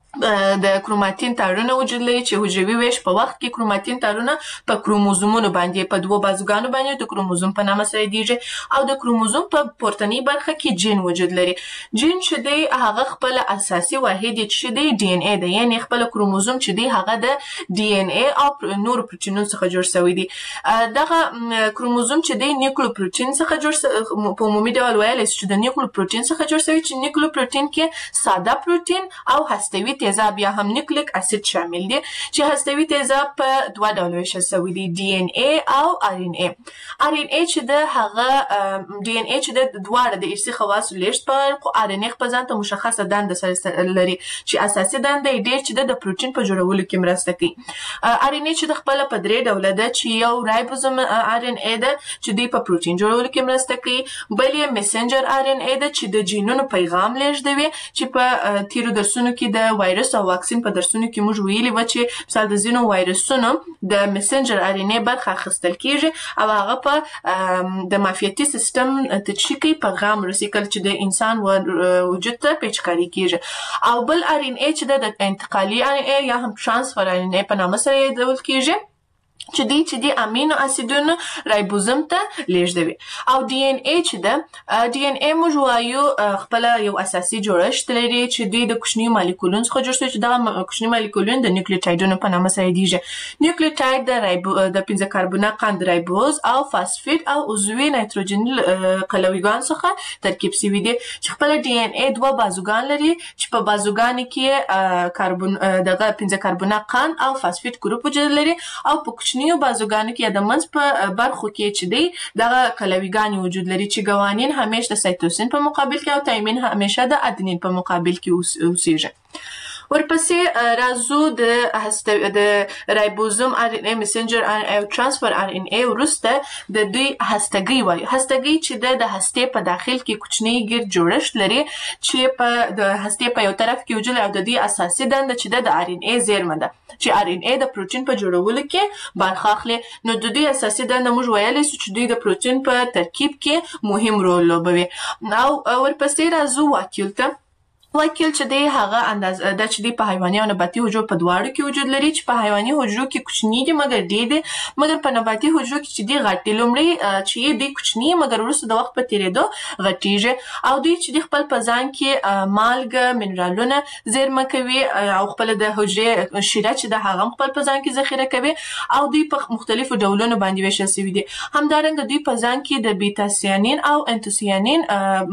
د کروماتین تارونه وجود لري چې حجروي ویش په وخت کې کروماتین تارونه په کروموزومونو باندې په دوه بازوګانو باندې د کروموزوم په نامه سره یادېږي او د کروموزوم په پورتنۍ برخه کې جین وجود لري. جین چې دی هغه خپل اساسي واحد چې دی ډي ان اي دی، یعنی خپل کروموزوم چې دی هغه د ډي ان اي او نور پروتینونو څخه جوړ شوی دی. دغه کروموزوم چې دی نیوکلیوپروتین څخه جوړ په عمومي ډول ویل چې د نیوکلیوپروتین څخه جوړ شوی چې نیوکلیوپروتین کې ساده پروتین او هستوي تیزاب یا هم نیوکلیک اسید شامل دي چې هستوي تیزاب په دوه ډول ویشل شوی دي، ډي ان اي او ار ان اي. ار ان اي چې د هغه ډي ان اي چې د دواړه د ارثي خواصو لیږد په ار ان اي په ځان ته مشخصه دنده سره لري چې اساسي دنده یې ډېر چې د پروتین په جوړولو کې مرسته کوي. ار ان اي چې د خپل په درې ډوله ده چې یو رایبوزوم ار ان اي ده چې دی په پروتین جوړولو کې مرسته کوي، بل یې میسنجر ار ان اي ده چې د جینونو پیغام لیږدوي چې په تیرو درسونو کې د وایرس او واکسین په درسونو کې موږ ویلي و چې مثال د ځینو وایرسونو د میسنجر ار ان اي برخه اخیستل کیږي او هغه په د معافیتي سیستم تشکیل پیغام رسي کله چې د انسان وجود ته پیچکاري کیږي. او بل ار ان اي چې د انتقالي ار ان اي یا هم ترانسفر ار ان اي په نامه سره یادول کیږي چې دی چې د امینو اسیدونو رایبوزوم ته لیږدوي. او ډي ان اي چې ده ډي ان اي موږ وایو خپل یو اساسي جوړښت لري چې دی د کوچنیو مالیکولونو څخه جوړ شوی چې دغه کوچني مالیکولونه د نیوکلیوټایډونو په نامه سره یادېږي. نیوکلیوټایډ د رایبو د پنځه کاربونه قند رایبوز او فاسفیټ او عضوي نایتروجني قلویګان څخه ترکیب شوي دي چې خپل ډي ان اي دوه بازوګان لري چې په بازوګانو کې کاربون دغه پنځه کاربونه قند او فاسفیټ ګروپ وجود لري او په کوچنیو بازوګانو کې د منځ په برخو کې چې دی دغه قلویګان وجود لري چې ګوانین همیشه د سایتوسین په مقابل کې او تایمین همیشه د ادنین په مقابل کې اوسېږي. ورپسې راځو د د رایبوزوم ار ان اي میسنجر ار ان اي او ترانسفر ار ان اي وروسته د دوی هستګي وایي. هستګي چې د هستې په داخل کې کوچنی ګرد جوړښت لري چې په د هستې په یو طرف کې وجود او د دې اساسي دنده چې د ار ان اي زیرمه ده چې ار ان اي د پروتین په جوړولو کې برخه اخلي. نو د دې اساسي دنده موږ ویلای شو چې دوی د پروتین په ترکیب کې مهم رول لوبوي. او ورپسې راځو واکیول ته. واکیل چې دی هغه اندازه د چې دی په حیواني او نباتي حجرو په دواړو کې وجود لري چې په حیواني حجرو کې کوچني دي مګر ډېر دي، مګر په نباتي حجرو کې چې دی غټ دي. لومړی چې دی کوچني مګر وروسته د وخت په تیریدو غټیږي او دوی چې دی خپل په ځان کې مالګه منرالونه زیرمه کوي او خپل د حجرې شیره چې د هغه خپل په ځان کې ذخیره کوي او دوی په مختلفو ډولونو باندې ویشل شوي دي. همدارنګه دوی په ځان کې د بیتا سیانین او انتوسیانین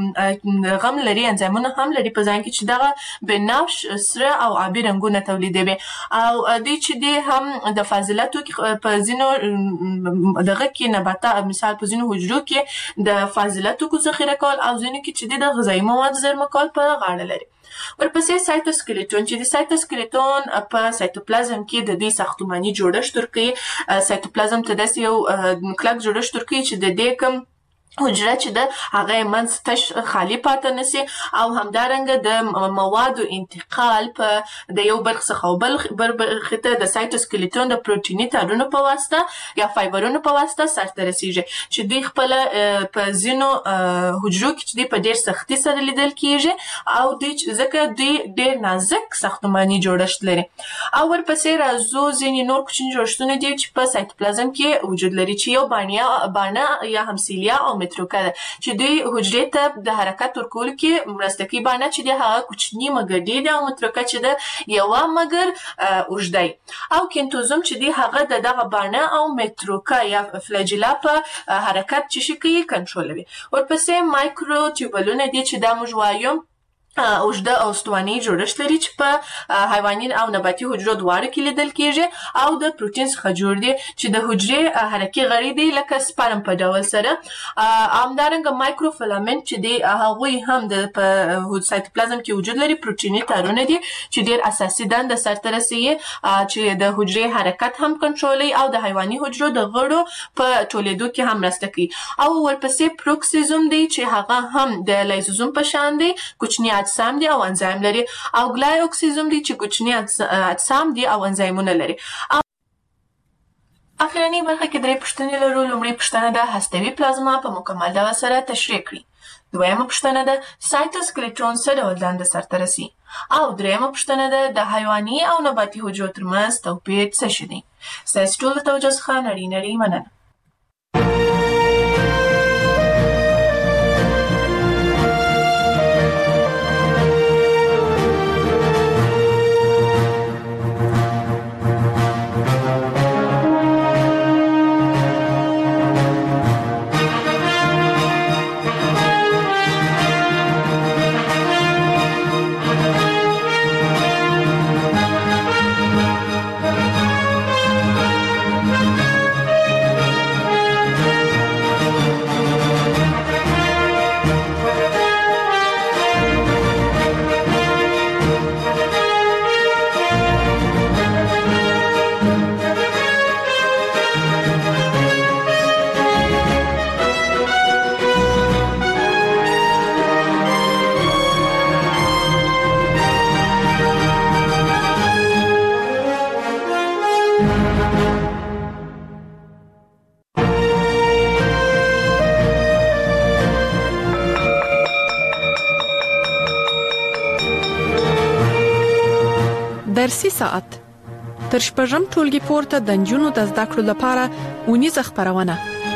غم لري، انزایمونه هم لري په ځان کې چې دغه بنفش سره او آبي رنګونه تولیدوي او دوی چې دی هم د فاضلاتو په ځینو دغه کې نباتات مثال په ځینو حجرو کې د فاضلاتو کو ذخیره کول او ځینو کې چې دی د غذایي موادو زیرمه کول په غاړه لري. ورپسې سایتوسکلیټون چې د سایتوسکلیټون په سایتوپلازم کې د دې ساختماني جوړښت ورکوي. سایتوپلازم ته داسې یو کلک جوړښت ورکوي چې د دې کوم حجره چې د هغه منځ تش خالی پاتې نشي او همدارنګه د موادو انتقال په د یو برخه څخه بل برخه ته د سایتوسکلیټون د پروتیني تارونو په واسطه یا فایبرونو په واسطه سرته رسیږي چې دوی خپل په ځینو حجرو کې چې دوی په ډېر سختي سره لیدل کیږي او دوی ځکه دوی ډېر نازک ساختماني جوړښت لري. او ورپسې راځو ځینې نور کوچني جوړښتونه دي چې په سایتوپلازم کې وجود لري چې یو باڼه باڼه یا همسیلیا او متروکه ده چې دوی حجرې ته د حرکت ورکولو کې مرسته کوي. باڼه چې دی هغه کوچني مګر ډېر دی او متروکه چې ده یوه مګر اوږده دی. او کینتوزوم چې دی هغه د دغه باڼه او متروکه یا فلاجیلا په حرکت چې شي کوي کنټرولوي. ورپسې مایکرو ټیوبلونه دي چې دا موږ وایو اوږده او استواني جوړښت لري چې په حیواني او نباتي حجرو دواړو کې لیدل کېږي او د پروتین څخه جوړ دي چې د حجرې حرکي غړي دي لکه سپرم په ډول سره. همدارنګه مایکروفیلامنټ چې دي هغوی هم د په سایتوپلازم کې وجود لري، پروتیني تارونه دي چې ډېر اساسي دنده سرته رسوي چې د حجرې حرکت هم کنټرولوي او د حیواني حجرو د غړو په ټولېدو کې هم مرسته کوي. او ورپسې پروکسیزوم دی چې هغه هم د لایزوزوم په شان دی، کوچني اجسام دي او انزایم لري، او ګلای اکسیزوم دي چې کوچني اجسام دي او انزایمونه لري. اخرنی برخه کې درې پوښتنې لرو. لومړی پوښتنه ده هستوي پلازما په مکمل ډول سره تشریح کړي. دویمه پوښتنه ده سایتوسکلیټون څه ډول دنده سرته رسي. او دریمه پوښتنه ده د حیواني او نباتي حجرو ترمنځ توپیر څه شی دی. ستاسو ټول د توجه څخه نړۍ نړۍ مننه. درسي ساعت تر شپږم ټولګي پورته د نجونو د زده کړو لپاره اونیزه خپرونه.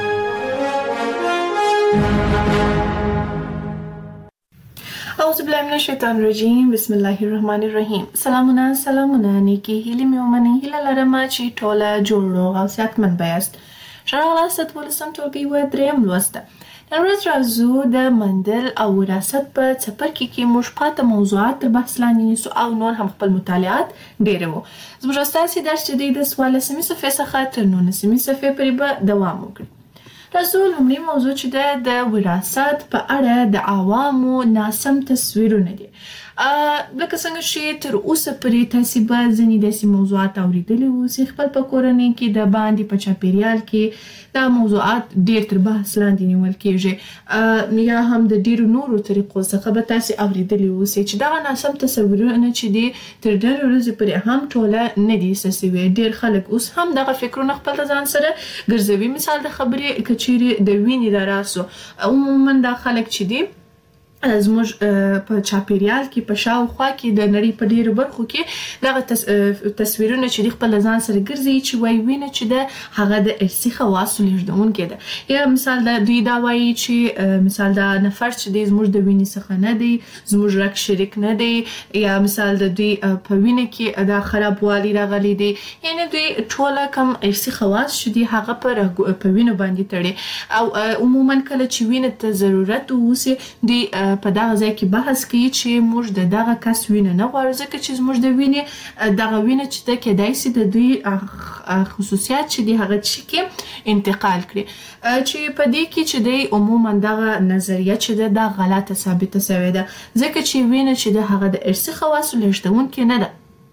اعوذ بالله من الشیطان الرجیم، بسم الله الرحمن الرحیم. سلامونه سلامونه نیکی هیلې مې ومنئ. هیله لرم چې ټوله جوړ روغ او صحتمند بیاست. ښه راغلاست دولسم ټولګي و درېیم لوست. نن ورځ راځو د مندل او وراثت په څپرکي کې موږ پاته موضوعات تر بحث لاندې نیسو او نور هم خپل مطالعات ډېروو. زموږ ستاسې درس چې دی د څوارلسمې صفحې څخه تر نولسمې صفحې پورې به دوام وکړي. راځو لومړی موضوع چې ده د وراثت په اړه د عوامو ناسم تصویرونه دي. لکه څنګه چې تر اوسه پورې تاسې به ځینې داسې موضوعات اورېدلي اوسئ خپل په کورنۍ کې د باندې په چاپېریال کې دا موضوعات ډېر تر بحث لاندې نیول کېږي یا هم د ډېرو نورو طریقو څخه به تاسې اورېدلي اوسئ چې دغه ناسم تصورونه چې دي تر ډېرې ورځې پورې هم ټوله نه دي ایسته سوي. ډېر خلک اوس هم دغه فکرونه خپل د ځان سره ګرځوي. مثال د خبرې که چیرې د وینې د راسو عموما دا خلک چې دي زموږ په چاپېریال کې په شاوخوا کې د نړۍ په ډېرو برخو کې دغه تصویرونه چې دوی خپل ځان سره ګرځوي چې وایي وینه چې ده هغه د ارثي خواصو لېږدونکې ده. یا مثال د دوی دا وایي چې مثال دا نفر چې دی زموږ د وینې څخه نه دی، زموږ رګ شریک نه دی، یا مثال د دوی په وینه کې دا خرابوالی راغلی دی. یعنې دوی ټوله کم ارثي خواص چې دي هغه په وینو باندې تړي. او عموما کله چې وینې ته ضرورت اوسي دوی په دغه ځای کې بحث کوي چې موږ د دغه کس وینه نه غواړو ځکه چې زموږ د وینې دغه وینه چې ده کیدای شي د دوی خصوصیات چې دي هغه چې کې انتقال کړي. چې په دې کې چې دی عموما دغه نظریه چې ده دا غلطه ثابته سوې ده ځکه چې وینه چې ده هغه د ارثي خواصو لېږدونکې نه ده.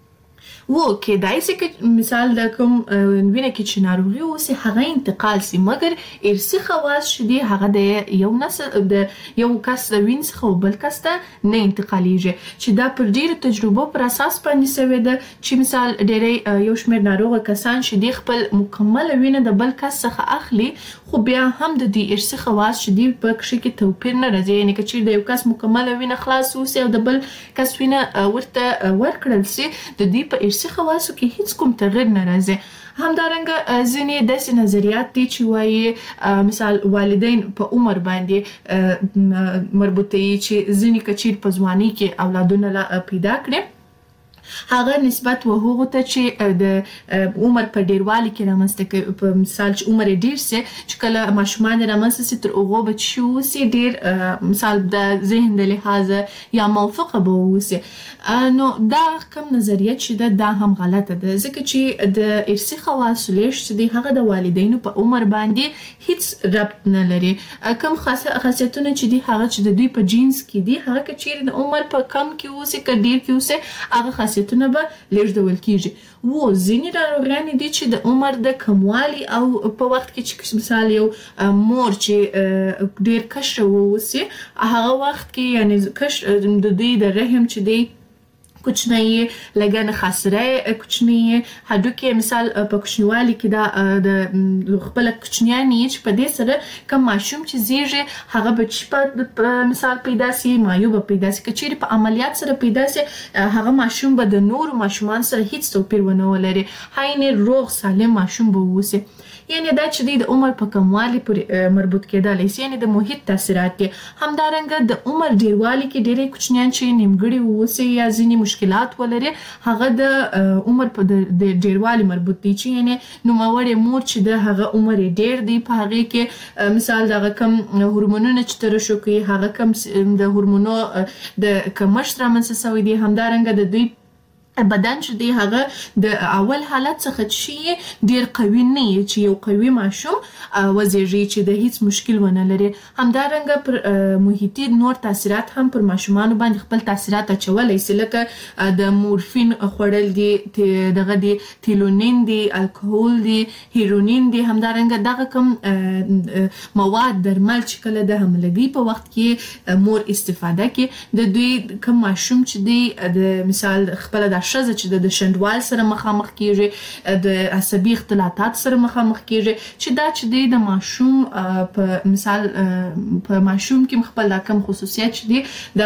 و کېدای شي که مثال د کوم وینه کې چې ناروغي اوسي هغه انتقال سي، مګر ارثي خواص چې دي هغه د یو نسل د یو کس د وینې څخه بل کس ته نه انتقالیږي. چې دا پر ډېرو تجربو پر اساس باندې سوې ده چې مثال ډېری یو شمېر ناروغه کسان چې دي خپل مکمله وینه د بل کس څخه اخلي خو بیا هم د دې ارثي خواص چې دي په کښې کې توپیر نه راځي. یعنې که چیرې د یو کس مکمله وینه خلاص اوسي او د بل کس وینه ورته ورکړل سي د دوی په ارثي خواصو کې هیڅ کوم تغیر نه راځي. همدارنګه ځینې داسې نظریات دي چې وایي مثال والدین په عمر باندې مربوطوي چې ځینې که چیرې په ځوانۍ کې اولادونه پیدا کړي هغه نسبت و هغه ته چې د عمر په ډیروالي کې رامنځته کوي. په مثال چې عمر ډیر سي چې کله ماشومان رامنځته سي تر هغه بچي وسي ډیر مثال د ذهن د لحاظ یا موافقه به وسي. نو دا کوم نظریه چې دا هم غلطه ده ځکه چې د ارثي خواص لیش چې دی هغه د والدینو په عمر باندې هیڅ ربط نه لري. کوم خاصیتونه چې دی هغه چې د دوی په جینز کې دی هغه که چیرې د عمر په کم کې وسي که ډیر کې وسي هغه خاصیتونه به لیږدول کیږي. و ځینې ناروغیانې دي چې د عمر د کموالي او په وخت کې چې مثال یو مور چې ډیر کشره ووسي هغه وخت کې یعنی کش د دوی د رحم چې دی کوچنی لګن خاصره کوچنی هډوکي مثال په کوچنیوالي کې دا د خپل کوچنیانی چې په دې سره کوم ماشوم چې زیږي هغه بچ په مثال پیدا سي مایوب پیدا سي کچېری په عملیات سره پیدا سي هغه ماشوم به د نور ماشومان سره هیڅ توپیر ونه ولري هاینه روغ سالم ماشوم به ووسي. یعنی دا چې د عمر په کموالي پورې مربوط کېدلی سي یعنی د محیط تاثیرات دي. همدارنګه د عمر ډیروالي کې ډېری کوچنیان چې نیمګړي ووسي یا ځینې مشکلات ولري هغه د عمر په د ډیروالي مربوط دي چې یعنی نوموړې مور چې د هغه عمر ډیر دی په هغه کې مثال دغه کم هورمونونه چې ترشح کوي هغه کم د هورمونو د کمښت رامنځته شوی دی. همدارنګه د دوی بدن چې دی هغه د اول حالت څخه چې ډیر قوي نه چې یو قوي ماشوم وزیږي چې د هیڅ مشکل ونه لري. همدارنګه پر محیطي نور تاثیرات هم پر ماشومان باندې خپل تاثیرات اچولای شي لکه د مورفین خوړل دي دغه دي تیلونین دي الکوهول دي هیرونین دي. همدارنګه دغه کوم مواد درمل چې کله د حملګي په وخت کې مور استفاده کوي د دوی کوم ماشوم چې دی د مثال خپل د شزه چې د شندوال سره مخامخ کیږي د عصبي اختلالات سره مخامخ کیږي چې دا چې د ماشوم په مثال په ماشوم کې خپل کوم خصوصیت چې دی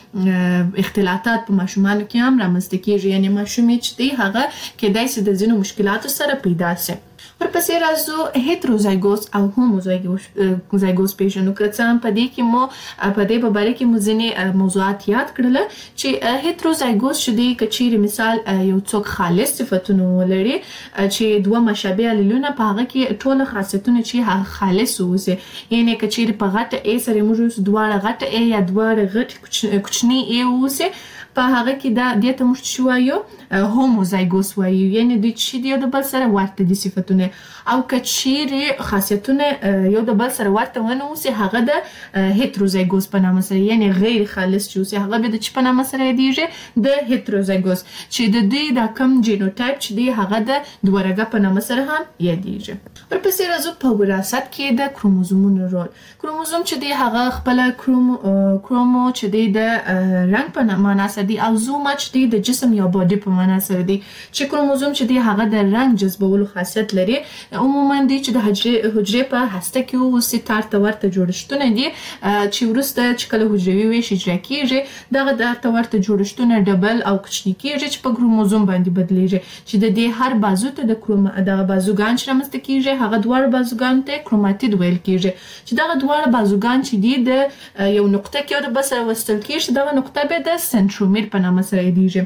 دغه اختلالات په ماشومانو کې هم رامنځته کیږي یعنی ماشوم چې دی هغه کېدای شي د ځینو مشکلاتو سره پیدا شي. ورپسې راځو هیتروزایګوس او هوموزایګوس پیژنو که څه هم په دې کې مو په دې په باره کې مو ځینې موضوعات یاد کړل چې هیتروزایګوس چې دی که چیرې مثال یو څوک خالص صفتونه ولري چې دوه مشابه الیلونه په هغه کې ټول خاصیتونه چې هغه خالص اوسي یعنی که چیرې په غټه ای سره موږ دواړه غټه ای یا دواړه غټ کوچنی ای اوسي په هغه کې دا د ته مشت شوایو هوموزایګوس وایو یعنی د چې دی د بل سره ورته دي صفاتونه او کچېره خاصیتونه یو د بل سره ورته ونه اوسي هغه د هیتروزایګوس په نامه سره یعنی غیر خالص چې اوسي هغه به د چ په نامه سره دیږي د هیتروزایګوس چې د دې د کم جینوټایپ چې دی هغه د دورګه په نامه سره هم یادېږي. ورپسې راځو په وراثت کې د کروموزومونو رول. کروموزوم چې دی هغه خپل کروم کرومو چې دی د رنگ په معنا سره دی او زوم چې دی د جسم یا باډي په معنا سره دی چې کروموزوم چې دی هغه د رنگ جذبولو خاصیت لري. عموما دی چې د حجرې حجرې په هسته کې اوسي تارته ورته جوړښتونه دي چې ورسته چې کله حجروي ویش اجرا کیږي دغه تارته ورته جوړښتونه ډبل او کوچني کیږي چې په کروموزوم باندې بدلیږي چې د دې هر بازو ته د کروم دغه بازوګان چې رامنځته کیږي هغه دوه بازوګان ته کروماتید ویل کیږي چې دغه دوه بازوګان چې دي د یو نقطه کې د بسره وستل کیږي دغه نقطه به د سنترومیر په نامه سره دیږي.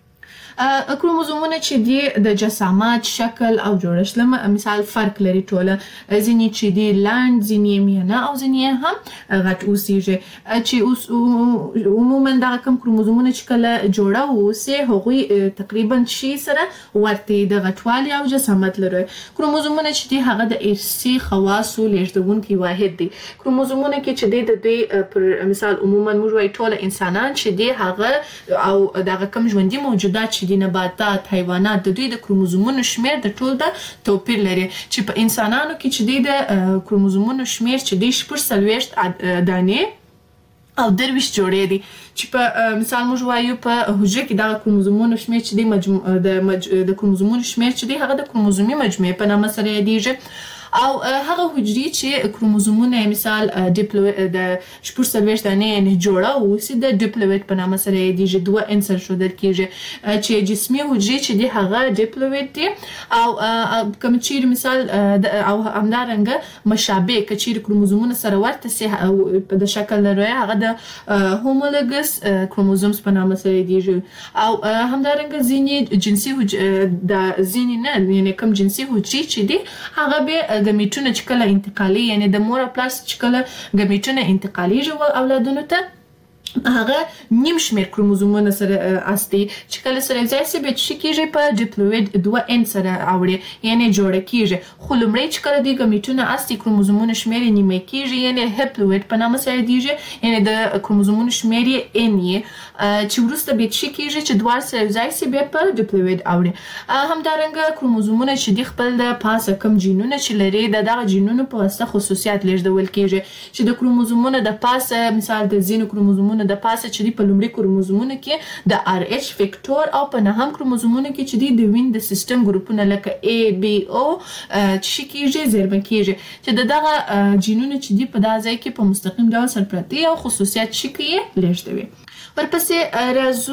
کروموزومونه چې دی د جسامت شکل او جوړښت له مثال فرق لري ټوله ځینې چې دی لاند ځینې میانه او ځینې هم غټ اوسیږي چې اوس عموما دا کوم کروموزومونه چې کله جوړه اوسي هغوی تقریبا شي سره ورته د غټوالي او جسامت لري. کروموزومونه چې دی هغه د ارثي خواصو لیږدونکي واحد دي. کروموزومونه کې چې دی د دوی پر مثال عموما موږ وایو ټول انسانان چې دی هغه او دغه کوم ژوندي موجودات چې د نباتات حیوانات د دوی د کروموزومونو شمیر د ټول د توپیر لري چې په انسانانو کې چې د کروموزومونو شمیر چې د شپږ څلوېښت دانې او درویشت جوړې دي چې په مثال موږ وایو په حجره کې د کروموزومونو شمیر چې د مجموع د د کروموزومونو شمیر چې دی هغه د کروموزومي مجموعه په نامه سره یادېږي او هغه حجرې چې کروموزومونه مثال ډیپلوئډ د شپږ څلوېښت دانې یعنې جوړه اوسي د ډیپلوئډ په نامه سره یادېږي دوه عنصر ښودل کېږي چې جسمي حجرې چې دي هغه ډیپلوئډ دي او کوم چیرې مثال او همدارنګه مشابه که چیرې کروموزومونه سره ورته سي په د شکل لري هغه د هومولوګس کروموزومز په نامه سره یادېږي او همدارنګه ځینې جنسي د ځینې نه یعنې کوم جنسي حجرې چې دي هغه به ګمیټونه چې کله انتقالي یعنې د مور او پلار چې کله ګمیټونه انتقالیږي اولادونو ته هغه نیم شمیر کروموزومونه سره استي چې کله سره ځای سي به چې کېږي په ډیپلوئډ دوه ان سره اوړي یعنې جوړه کېږي خو لومړی چې کله د ګمیټونه استي کروموزومونه شمیر یې نیمه کېږي یعنې هپلوئډ په نامه سره یادېږي یعنې د کروموزومونو شمیر یې ان یې چې وروسته به چې کېږي چې دواړه سره ځای سي بیا په ډیپلوئډ اوړي همدارنګه کروموزومونه چې د خپل د پاسه کم جینونه چې لري د دغه جینونو په واسطه خصوصیات لیږدول کېږي چې د کروموزومونو د پاسه مثال د ځینو کروموزومونو د پاسه چې دی په لومړي کروموزومونو کې د ار ایچ فیکټور او په نهم کروموزومونو کې چې دی د وین د سیستم ګروپونه لکه ای بی او چې کېږي زیربه کېږي چې د دغه جینونو چې دی په دا ځای کې په مستقیم ډول سره پراته او خصوصیات چې کې لیږدوي ورپسې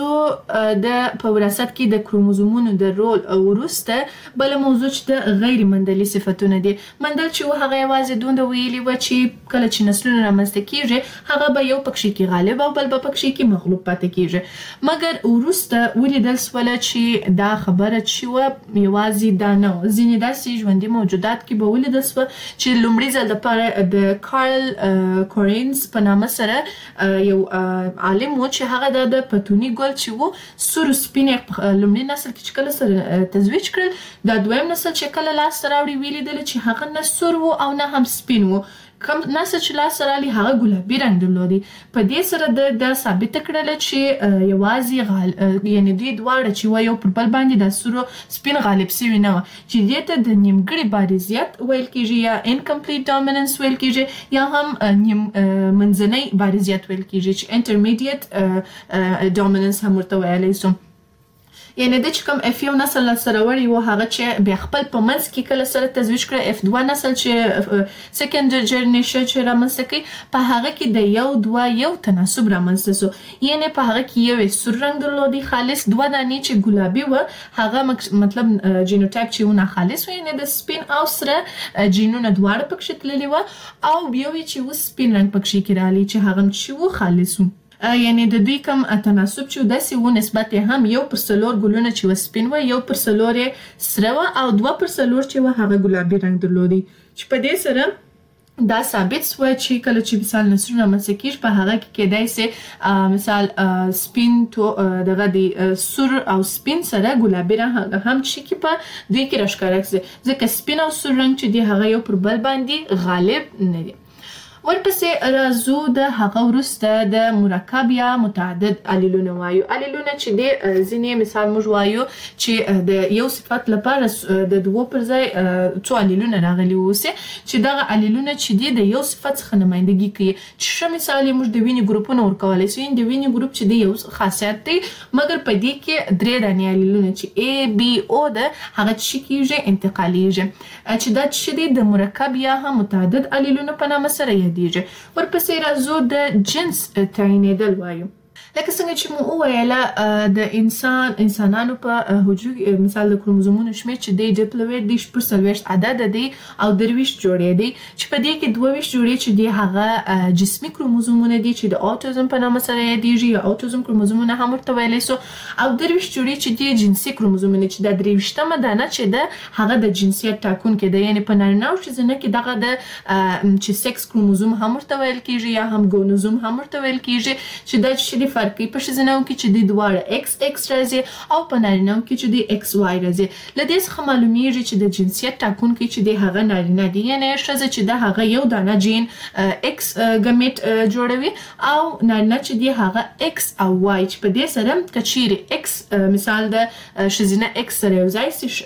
راځو د په وراثت کې د کروموزومونو د رول وروسته بل موضوع چې د غیر مندلي صفتونه دي مندل چې هغه یوازې دومره ویلي و چې کله چې نسلونه رامنځته کېږي هغه به یو پکې کې غالب او بل به پکې کې مغلوب پاتې کېږي مګر وروسته ولیدل سوله چې دا خبره چې و یوازې دا نه ځینې داسې ژوندي موجودات کې به ولیدل سوه چې لومړي ځل دپاره د کارل کورینز په نامه سره یو عالم و چې هغه د پتوني ګل چې وو سور سپین لومړي نسل کې چې کله سره تزویج کړل دا دویم نسل چې کله لاس راوړي ویلیدل چې هغه نه سور وو او نه هم سپین وو کوم نسل چې لاس رالی هغه ګلابي رنګ درلودي په دې سره د ثابت کړل چې یوازې غال یعنی دوی دواړه چې و یو پر بل باندې د سورو سپین غالب سوي نه چې دې ته د نیمګړي بارزیت ویل کېږي یا انکمپلیټ ډومیننس ویل کېږي یا هم نیم منځنۍ بارزیت ویل کېږي چې انټرمیډیټ ډومیننس هم ورته ویلی سو یعنی د چې کوم اف یو نسل سره وړي و هغه چې بیا خپل په منځ کې کله سره تزویج کړي اف دوه نسل چې سیکنډ جنریشن چې رامنځته کوي په هغه کې د یو دوه یو تناسب رامنځته سو یعنی په هغه کې یو سور رنګ درلودي خالص دوه دانې چې ګلابي و هغه مطلب جینوټایپ چې ونه خالص و یعنی د سپین او سره جینونه دواړه پکې تللي و او بیا چې و سپین رنګ پکې کې رالی چې هغه چې و خالص و یعنی د دوی کم تناسب چې داسې و نسبت هم یو پر څلور ګلونه چې و سپین و یو پر څلور یې سره و او دوه پر څلور چې و هغه ګلابي رنګ درلودي چې په دې سره دا ثابت شو چې کله چې مثال نسلونه رامنځته کېږي په هغه کې کېدای سي مثال سپین تو دغه د سور او سپین سره ګلابي رنګ هم چې کې په دوی کې راښکاره سي ځکه سپین او سور رنګ چې دی هغه یو پر بل باندې غالب نه دي ورپسې راځو د هغه وروسته د مرکب یا متعدد الیلونه وایو الیلونه چې دی ځینې مثال موږ وایو چې د یو صفت لپاره د دوه پر ځای څو الیلونه راغلي اوسي چې دغه الیلونه چې دی د یو صفت څخه نمایندګي کوي چې ښه مثال یې موږ د وینې ګروپونه ورکولی سو د وینې ګروپ چې دی یو خاصیت دی مګر په دې کې درې دانې الیلونه چې ای بی او ده هغه چې کېږي انتقالیږي چې دا چې دی د مرکب یا هم متعدد الیلونه په نامه سره یادېږي ورپسې راځو د جنس تعینېدل وایو لکه څنګه چې مو وویله د انسان انسانانو په حجرو مثال د کروموزومونو شمېر چې دی ډیپلوئډ دی شپږ څلوېښت عدده دی او درویشت جوړې دی چې په دې کې دوه ویشت جوړې چې دی هغه جسمي کروموزومونه دي چې د اوټیزم په نامه سره یادېږي یا اوټیزم کروموزومونه هم ورته ویلی سو او درویشت جوړې چې دی جنسي کروموزومونه چې دا درویشتمه دانه چې ده هغه د جنسیت ټاکونکی ده یعنې په نارینه او ښځینه کې دغه د چې سکس کروموزوم هم ورته ویل کېږي یا هم ګونوزوم هم ورته ویل کېږي چې دا چې فرق کوي په ښځینه‌و کې چې د دواړه ایکس ایکس راځي او په نارینه‌و کې چې د ایکس وای راځي له دې څخه معلومیږي چې د جنسیت ټاکونکی چې د هغه نارینه دی یعنې ښځه چې د هغه یو دانه جین ایکس ګمیټ جوړوي او نارینه چې دی هغه ایکس او وای چې په دې سره که چیرې ایکس مثال د ښځینه ایکس سره یو ځای سي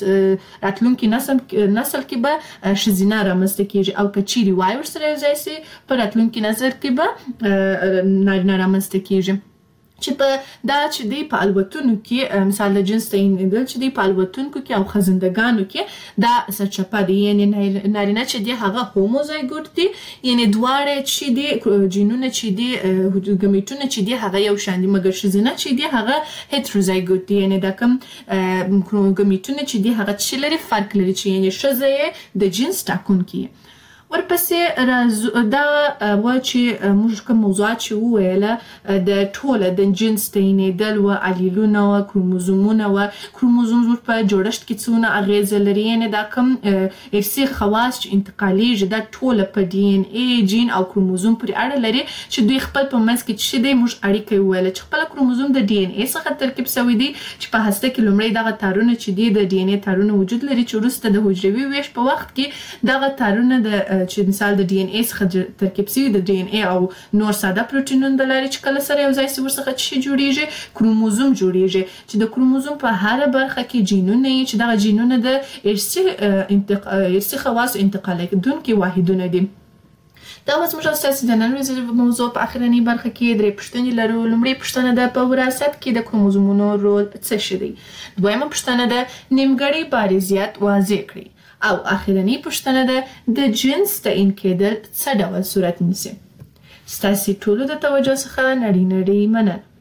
راتلونکي نسل نسل کې به ښځینه رامنځته کېږي او که چیرې وای ورسره یو ځای سي په راتلونکي نسل کې به نارینه رامنځته کېږي چې په دا چې دی په الوتونو کې مثال د جنس تعینېدل چې دی په الوتونکو کې او خزندګانو کې دا سرچپه دی یعنی نارینه چې دی هغه هوموزایګوټ دی یعنی دواړه چې دی جینونه چې دی ګمیټونه چې دی هغه یو شان دي مګر ښځینه چې دی هغه هیټروزایګوټ دی یعنی دا کوم ګمیټونه چې دی هغه چې لري فرق لري چې یعنی ښځه د جنس ټاکونکي ورپسې دا و چې موږ کوم موضوعات چې وویله د ټوله د جنس تعینېدل و الیلونه و کروموزومونه و کروموزوم په جوړښت کې څونه اغیزه لري یعنې دا کوم ارثي خواص چې انتقالیږي دا ټوله په ډي ان اي جین او کروموزوم پورې اړه لري چې دوی خپل په منځ کې چې دی موږ اړیکه وویله چې خپل کروموزوم د ډي ان اي څخه ترکیب شوی دی چې په هسته کې لومړی دغه تارونه چې دی د ډي ان اي تارونه وجود لري چې وروسته د حجروي ویش په وخت کې دغه تارونه د چې مثال د ډي ان اي څخه ترکیب شوي د ډي ان اي او نور ساده پروټینونه د لارې چې کله سره یو ځای شي ورڅخه چې جوړیږي کروموزوم جوړیږي چې د کروموزوم په هره برخه کې جینونه یې چې دغه جینونه د ارثي انتقال ارثي خواص انتقالېدونکي واحدونه دي. دا اوس موږ تاسو د نن ورځې موضوع په اخرنۍ برخه کې درې پوښتنې لرو. لومړی پوښتنه ده په وراثت کې د کروموزومونو رول څه شی دی. دویمه پوښتنه ده نیمګړی بارزیت واضح کړئ. او اخرنۍ پوښتنه ده د جنس تعین کېدل څه ډول صورت نیسي. ستاسو ټولو د توجه څخه نړۍ نړۍ مننه.